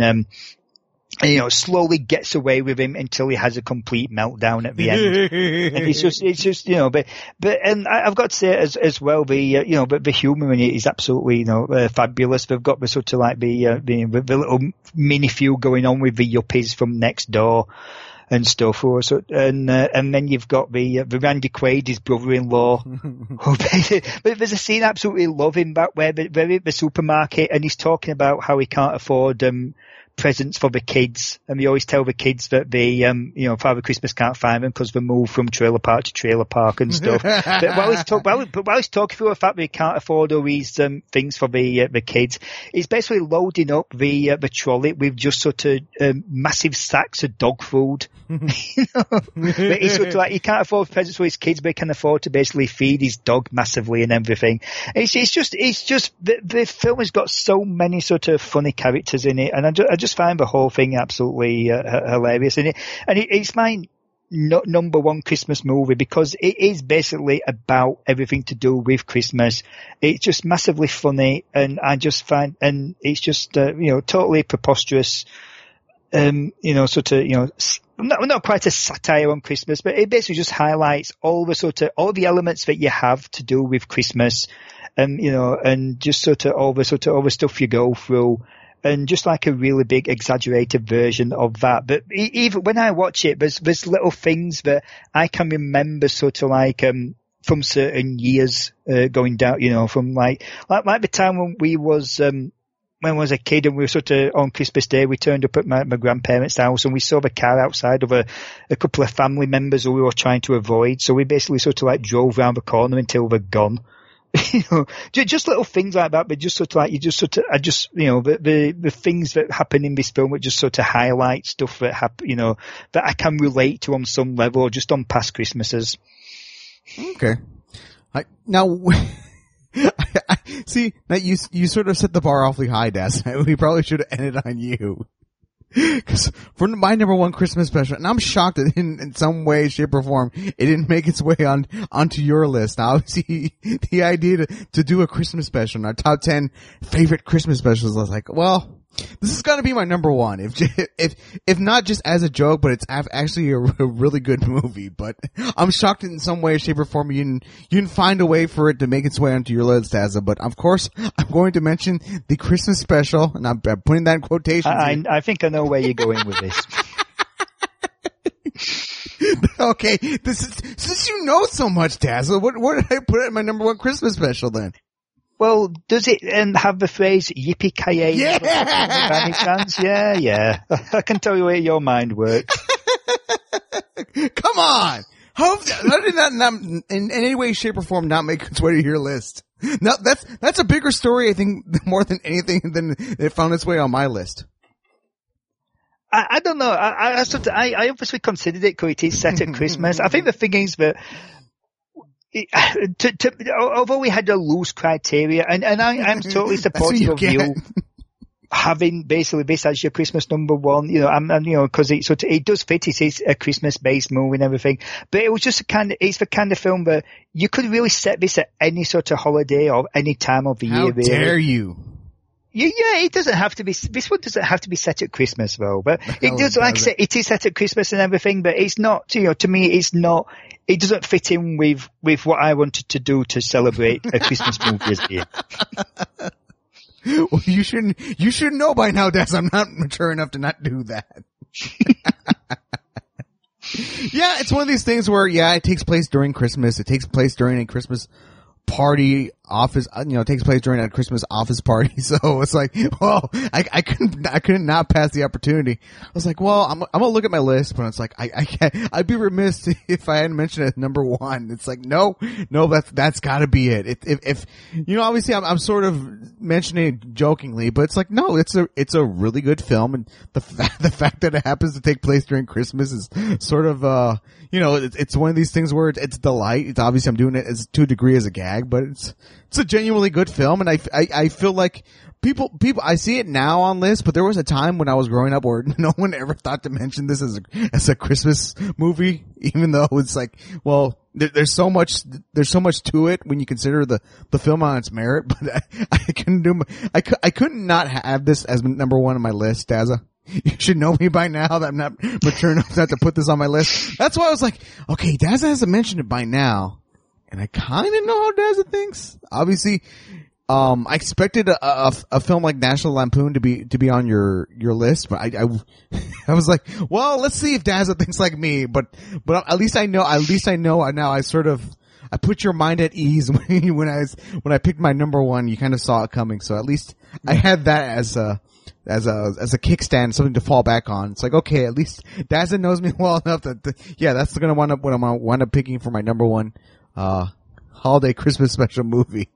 slowly gets away with him until he has a complete meltdown at the end. And it's just, but I've got to say as well, but the humor in it is absolutely, fabulous. They've got the sort of like the little mini feud going on with the yuppies from next door. And stuff, and then you've got the Randy Quaid, his brother-in-law. But there's a scene I absolutely love him back where they're at the supermarket and he's talking about how he can't afford presents for the kids, and we always tell the kids that they, Father Christmas can't find them because they move from trailer park to trailer park and stuff. But while he's talking through the fact that we can't afford all these things for the kids, he's basically loading up the trolley with just sort of massive sacks of dog food. He's sort of like, he can't afford presents for his kids, but he can afford to basically feed his dog massively and everything. It's just the film has got so many sort of funny characters in it, and I just find the whole thing absolutely hilarious. And it's my number one Christmas movie because it is basically about everything to do with Christmas. It's just massively funny, and I just find, and it's just totally preposterous. Not quite a satire on Christmas, but it basically just highlights all the elements that you have to do with Christmas, and just all the stuff you go through, and just like a really big exaggerated version of that. But even when I watch it, there's little things that I can remember from certain years, going down, from like the time when when I was a kid and we were on Christmas Day, we turned up at my grandparents' house and we saw the car outside of a couple of family members who we were trying to avoid. So we basically drove around the corner until they're gone. Just little things like that, but the things that happen in this film, it just highlight stuff that happen, that I can relate to on some level, or just on past Christmases. Okay. Now, see, now you sort of set the bar awfully high, Daz. We probably should have ended on you. Because for my number one Christmas special, and I'm shocked that in some way, shape, or form, it didn't make its way onto your list. Now, obviously, the idea to do a Christmas special in our top 10 favorite Christmas specials, I was like, well, this is gonna be my number one. If not just as a joke, but it's actually a really good movie. But I'm shocked in some way, shape, or form you didn't find a way for it to make its way onto your list, Asa. But of course, I'm going to mention the Christmas special, and I'm putting that in quotations. I think I know where you're going with this. Okay, since you know so much, Dazzle, what did I put in my number one Christmas special then? Well, does it have the phrase yippee-ki-yay? Yeah! By any chance? Yeah. I can tell you where your mind works. Come on! How did that not, in any way, shape, or form not make its way to your list? No, that's a bigger story, I think, more than anything than it found its way on my list. I don't know. I obviously considered it because it is set at Christmas. I think the thing is that although we had a loose criteria, and I'm totally supportive of you having basically this as your Christmas number one, because it does fit. It is a Christmas-based movie and everything, but it was just it's the kind of film that you could really set this at any sort of holiday or any time of the year. How dare you? Yeah, it doesn't have to be. This one doesn't have to be set at Christmas, though. But it does, like I said, it is set at Christmas and everything. But it's not. To me, it's not. It doesn't fit in with what I wanted to do to celebrate a Christmas movie this year. Well, you should know by now, Des. I'm not mature enough to not do that. Yeah, it's one of these things where, it takes place during Christmas. It takes place during a Christmas party office, it takes place during a Christmas office party. So it's like, well, I couldn't not pass the opportunity. I was like, well, I'm gonna look at my list, but it's like, I can't, I'd be remiss if I hadn't mentioned it at number one. It's like, no, that's gotta be it. If obviously I'm sort of mentioning it jokingly, but it's like, no, it's a really good film, and the fact that it happens to take place during Christmas is sort of, it's one of these things where it's delight. It's obviously I'm doing it to a degree as a gag, but it's a genuinely good film, and I feel like people, I see it now on lists, but there was a time when I was growing up where no one ever thought to mention this as a Christmas movie, even though it's like, well, there's so much to it when you consider the film on its merit, but I couldn't not have this as number one on my list, Daza. You should know me by now that I'm not mature enough not to put this on my list. That's why I was like, okay, Daza hasn't mentioned it by now. And I kind of know how Daza thinks. Obviously, I expected a film like National Lampoon to be on your list, but I was like, well, let's see if Daza thinks like me. But at least I know now. I put your mind at ease when I picked my number one. You kind of saw it coming, so at least I had that as a kickstand, something to fall back on. It's like, okay, at least Dazza knows me well enough that, that's going to wind up what I'm going to wind up picking for my number one, holiday Christmas special movie.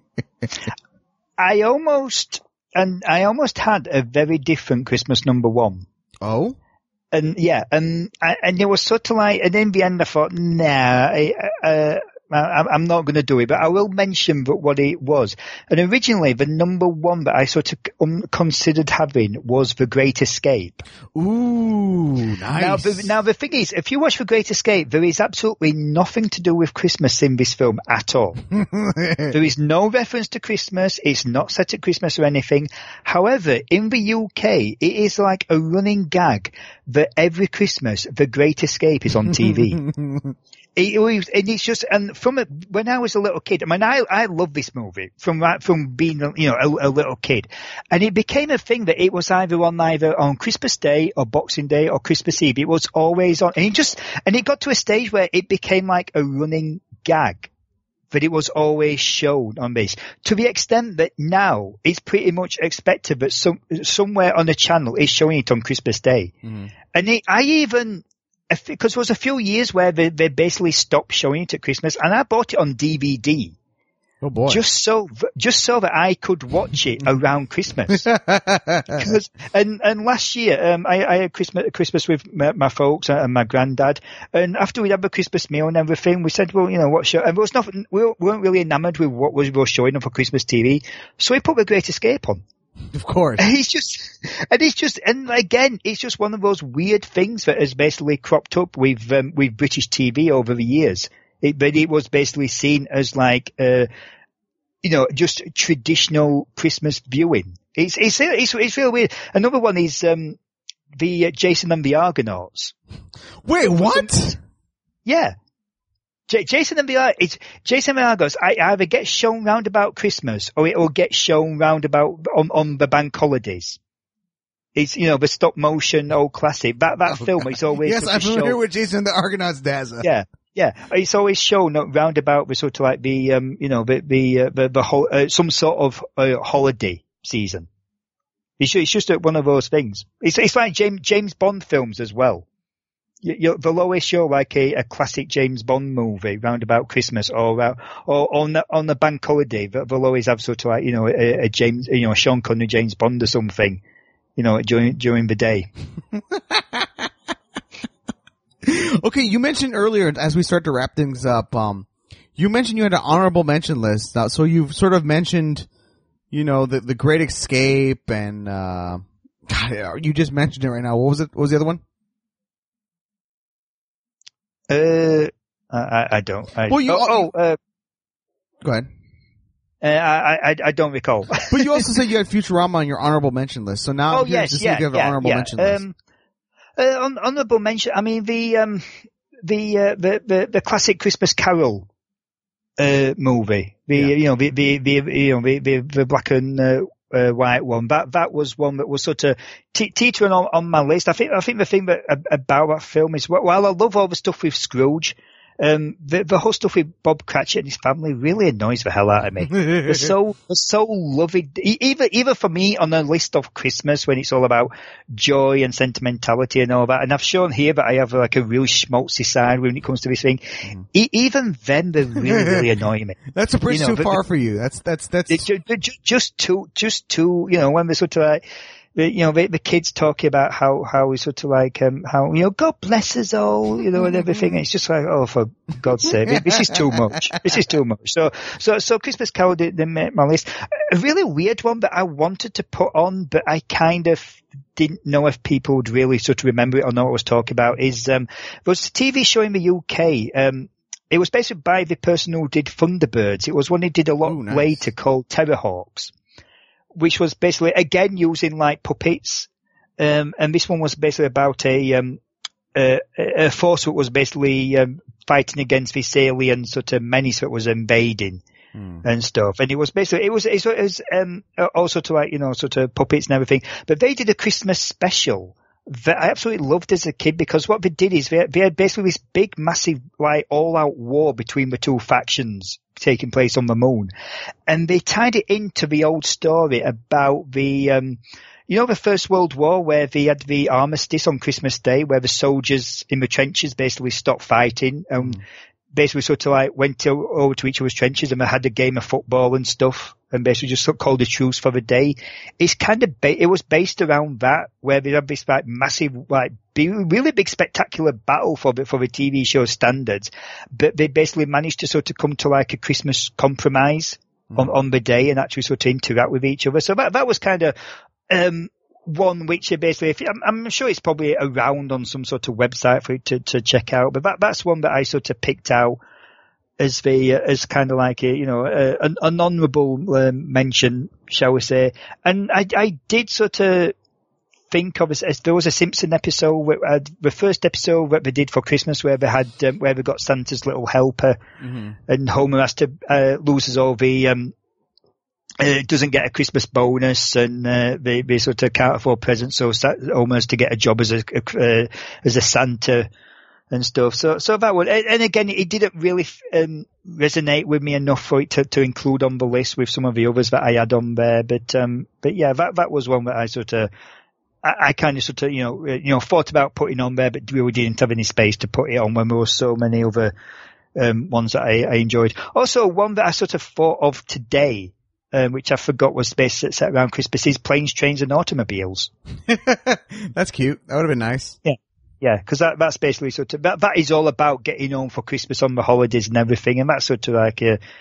I almost had a very different Christmas number one. Oh? And it was sort of like, and in the end I thought, I'm not going to do it, but I will mention what it was. And originally, the number one that I sort of considered having was The Great Escape. Ooh, nice. Now the thing is, if you watch The Great Escape, there is absolutely nothing to do with Christmas in this film at all. There is no reference to Christmas. It's not set at Christmas or anything. However, in the UK, it is like a running gag that every Christmas, The Great Escape is on TV. When I was a little kid, I mean, I love this movie from being, a little kid. And it became a thing that it was either on Christmas Day or Boxing Day or Christmas Eve. It was always on. And it got to a stage where it became like a running gag that it was always shown on this. To the extent that now it's pretty much expected that somewhere on the channel is showing it on Christmas Day. Mm. And because there was a few years where they basically stopped showing it at Christmas, and I bought it on DVD. Oh boy! Just so that I could watch it around Christmas. And last year, I had Christmas with my folks and my granddad, and after we had the Christmas meal and everything, we said, well, what show? And there was nothing. We weren't really enamored with what was showing on for Christmas TV, so we put The Great Escape on. Of course. And again, it's just one of those weird things that has basically cropped up with British TV over the years. But it was basically seen as like, just traditional Christmas viewing. It's really weird. Another one is, the Jason and the Argonauts. Wait, what? Yeah. Jason and the Argonauts either get shown round about Christmas or it will get shown round about on the bank holidays. It's, the stop motion old classic. That film is always. Yes, I'm familiar with Jason and the Argonauts, Dazza. Yeah. Yeah. It's always shown round about the sort of like the, some sort of holiday season. It's just one of those things. It's like James Bond films as well. They'll always show like a classic James Bond movie round about Christmas or on the bank holiday. They'll always have sort of like, a James, Sean Connery James Bond or something, during the day. Okay. You mentioned earlier, as we start to wrap things up, you mentioned you had an honorable mention list. So you've sort of mentioned, the Great Escape and, God, you just mentioned it right now. What was it? What was the other one? I don't. Go ahead. I don't recall. But you also said you had Futurama on your honorable mention list. So now you have an honorable mention list. Honorable mention. I mean the classic Christmas Carol movie. The black and white one. That was one that was sort of teetering on my list. I think the thing about that film is, while I love all the stuff with Scrooge, the whole stuff with Bob Cratchit and his family really annoys the hell out of me. They're so lovely. Either for me on a list of Christmas when it's all about joy and sentimentality and all that. And I've shown here that I have like a really schmaltzy side when it comes to this thing. Even then, they really, really annoy me. That's a bridge too far for you. That's just too, when they're sort of like, the kids talking about how we sort of like, how, God bless us all, and everything. And it's just like, oh, for God's sake, this is too much. This is too much. So Christmas Carol didn't make my list. A really weird one that I wanted to put on, but I kind of didn't know if people would really sort of remember it or know what I was talking about is, there was a TV show in the UK, it was basically by the person who did Thunderbirds. It was one who did a lot later called Terrorhawks, which was basically, again, using like puppets. And this one was basically about a force that was basically, fighting against this alien sort of menace that was invading and stuff. And it was basically, it was also to like, sort of puppets and everything. But they did a Christmas special that I absolutely loved as a kid, because what they did is they had basically this big, massive, like all out war between the two factions taking place on the moon. And they tied it into the old story about the, you know, the First World War, where they had the armistice on Christmas Day, where the soldiers in the trenches basically stopped fighting and basically sort of like went over to each other's trenches and they had a game of football and stuff and basically just called a truce for the day. It's kind of, it was based around that, where they had this like massive, like really big spectacular battle for the TV show standards, but they basically managed to sort of come to like a Christmas compromise on the day and actually sort of interact with each other. So that was kind of, one which basically, I'm sure it's probably around on some sort of website for you to check out, but that's one that I sort of picked out as kind of like an honourable mention, shall we say. And I did sort of think of as there was a Simpson episode, the first episode that they did for Christmas, where they had where they got Santa's little helper, and Homer has to loses all the doesn't get a Christmas bonus, and they sort of can't afford presents, so Homer has to get a job as a Santa and stuff. So that one, and again, it didn't really resonate with me enough for it to include on the list with some of the others that I had on there. But yeah, that was one that I sort of. I kind of sort of, thought about putting on there, but really didn't have any space to put it on when there were so many other ones that I enjoyed. Also, one that I sort of thought of today, which I forgot was based set around Christmas, is Planes, Trains and Automobiles. That's cute. That would have been nice. Yeah, because that's basically sort of, that is all about getting home for Christmas on the holidays and everything, and that's sort of like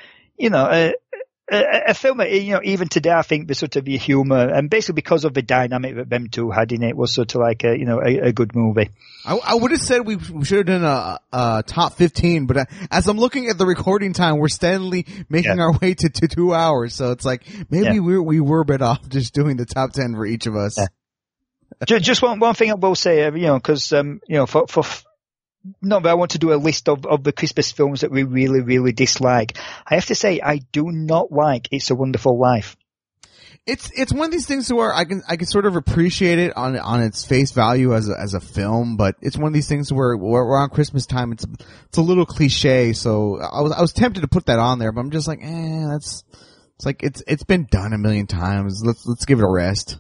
a film that, even today I think the sort of the humour, and basically because of the dynamic that them two had in it, was sort of like a good movie. I would have said we should have done a top 15, but as I'm looking at the recording time, we're steadily making our way to 2 hours. So it's like, maybe we were a bit off just doing the top 10 for each of us. Yeah. Just one thing I will say, because, for not that I want to do a list of the Christmas films that we really, really dislike. I have to say, I do not like It's a Wonderful Life. It's one of these things where I can sort of appreciate it on its face value as a film, but it's one of these things where around Christmas time it's a little cliche. So I was tempted to put that on there, but I'm just like, it's been done a million times. Let's give it a rest.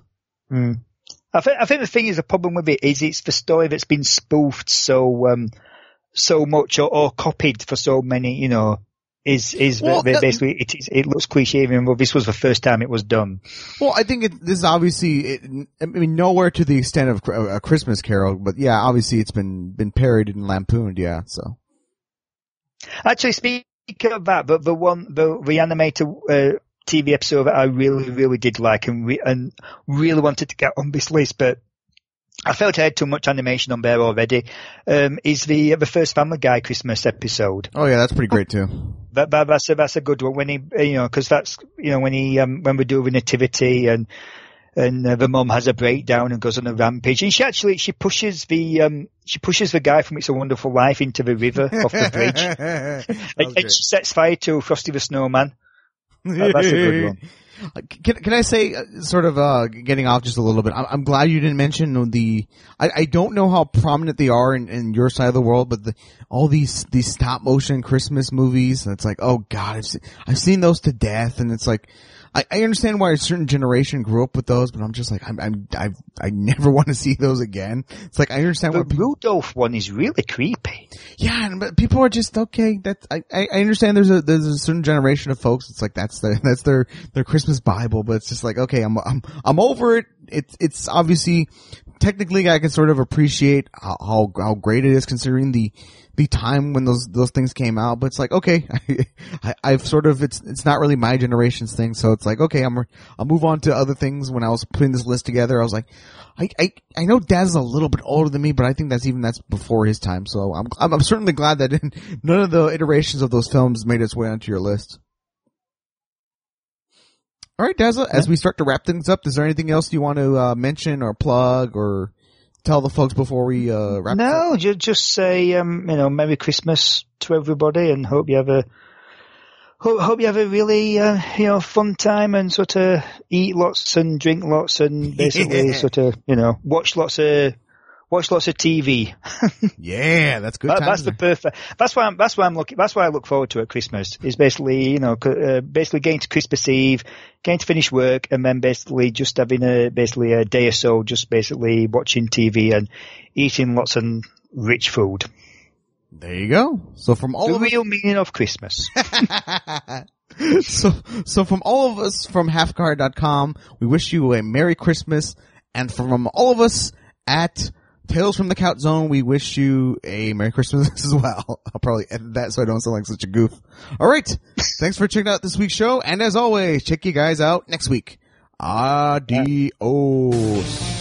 I think the thing is, the problem with it is it's the story that's been spoofed so much or copied for so many, basically it looks cliche, even though this was the first time it was done. Well, I think this is obviously, nowhere to the extent of a Christmas Carol, but yeah, obviously it's been parodied and lampooned, yeah, so. Actually, speaking of that, the animated, TV episode that I really, really did like and really wanted to get on this list, but I felt I had too much animation on there already, is the first Family Guy Christmas episode. Oh yeah, that's pretty great too. That's a good one when he, cause that's, when he, when we do the nativity and the mum has a breakdown and goes on a rampage, and she pushes the guy from It's a Wonderful Life into the river off the bridge. and she sets fire to Frosty the Snowman. That's a good one. Can I say, sort of, getting off just a little bit, I'm glad you didn't mention I don't know how prominent they are in your side of the world, but all these stop motion Christmas movies, and it's like, oh god, I've seen those to death, and it's like, I understand why a certain generation grew up with those, but I'm just like, I never want to see those again. It's like, I understand the Rudolph one is really creepy. Yeah, but people are just, okay, I understand there's a certain generation of folks, it's like, that's their Christmas Bible, but it's just like, okay, I'm over it. It's obviously, technically I can sort of appreciate how great it is considering the time when those things came out, but it's like, okay, I've sort of, it's not really my generation's thing, so it's like, okay, I'll move on to other things. When I was putting this list together, I was like, I know Dad's a little bit older than me, but I think that's before his time, so I'm certainly glad that none of the iterations of those films made its way onto your list. Alright, Dazza, as we start to wrap things up, is there anything else you want to mention or plug or tell the folks before we wrap this up? No, just say Merry Christmas to everybody, and hope you have a really fun time, and sort of eat lots and drink lots, and basically sort of watch lots of watch lots of TV. Yeah, that's good. That's the perfect. That's why I look forward to at Christmas. Is basically, basically getting to Christmas Eve, getting to finish work, and then basically just having a day or so, just basically watching TV and eating lots of rich food. There you go. So from all the of real meaning of Christmas. So from all of us from halfguard.com, we wish you a Merry Christmas, and from all of us at Tales from the Couch Zone, we wish you a Merry Christmas as well. I'll probably edit that so I don't sound like such a goof. All right. Thanks for checking out this week's show, and as always, check you guys out next week. Adios.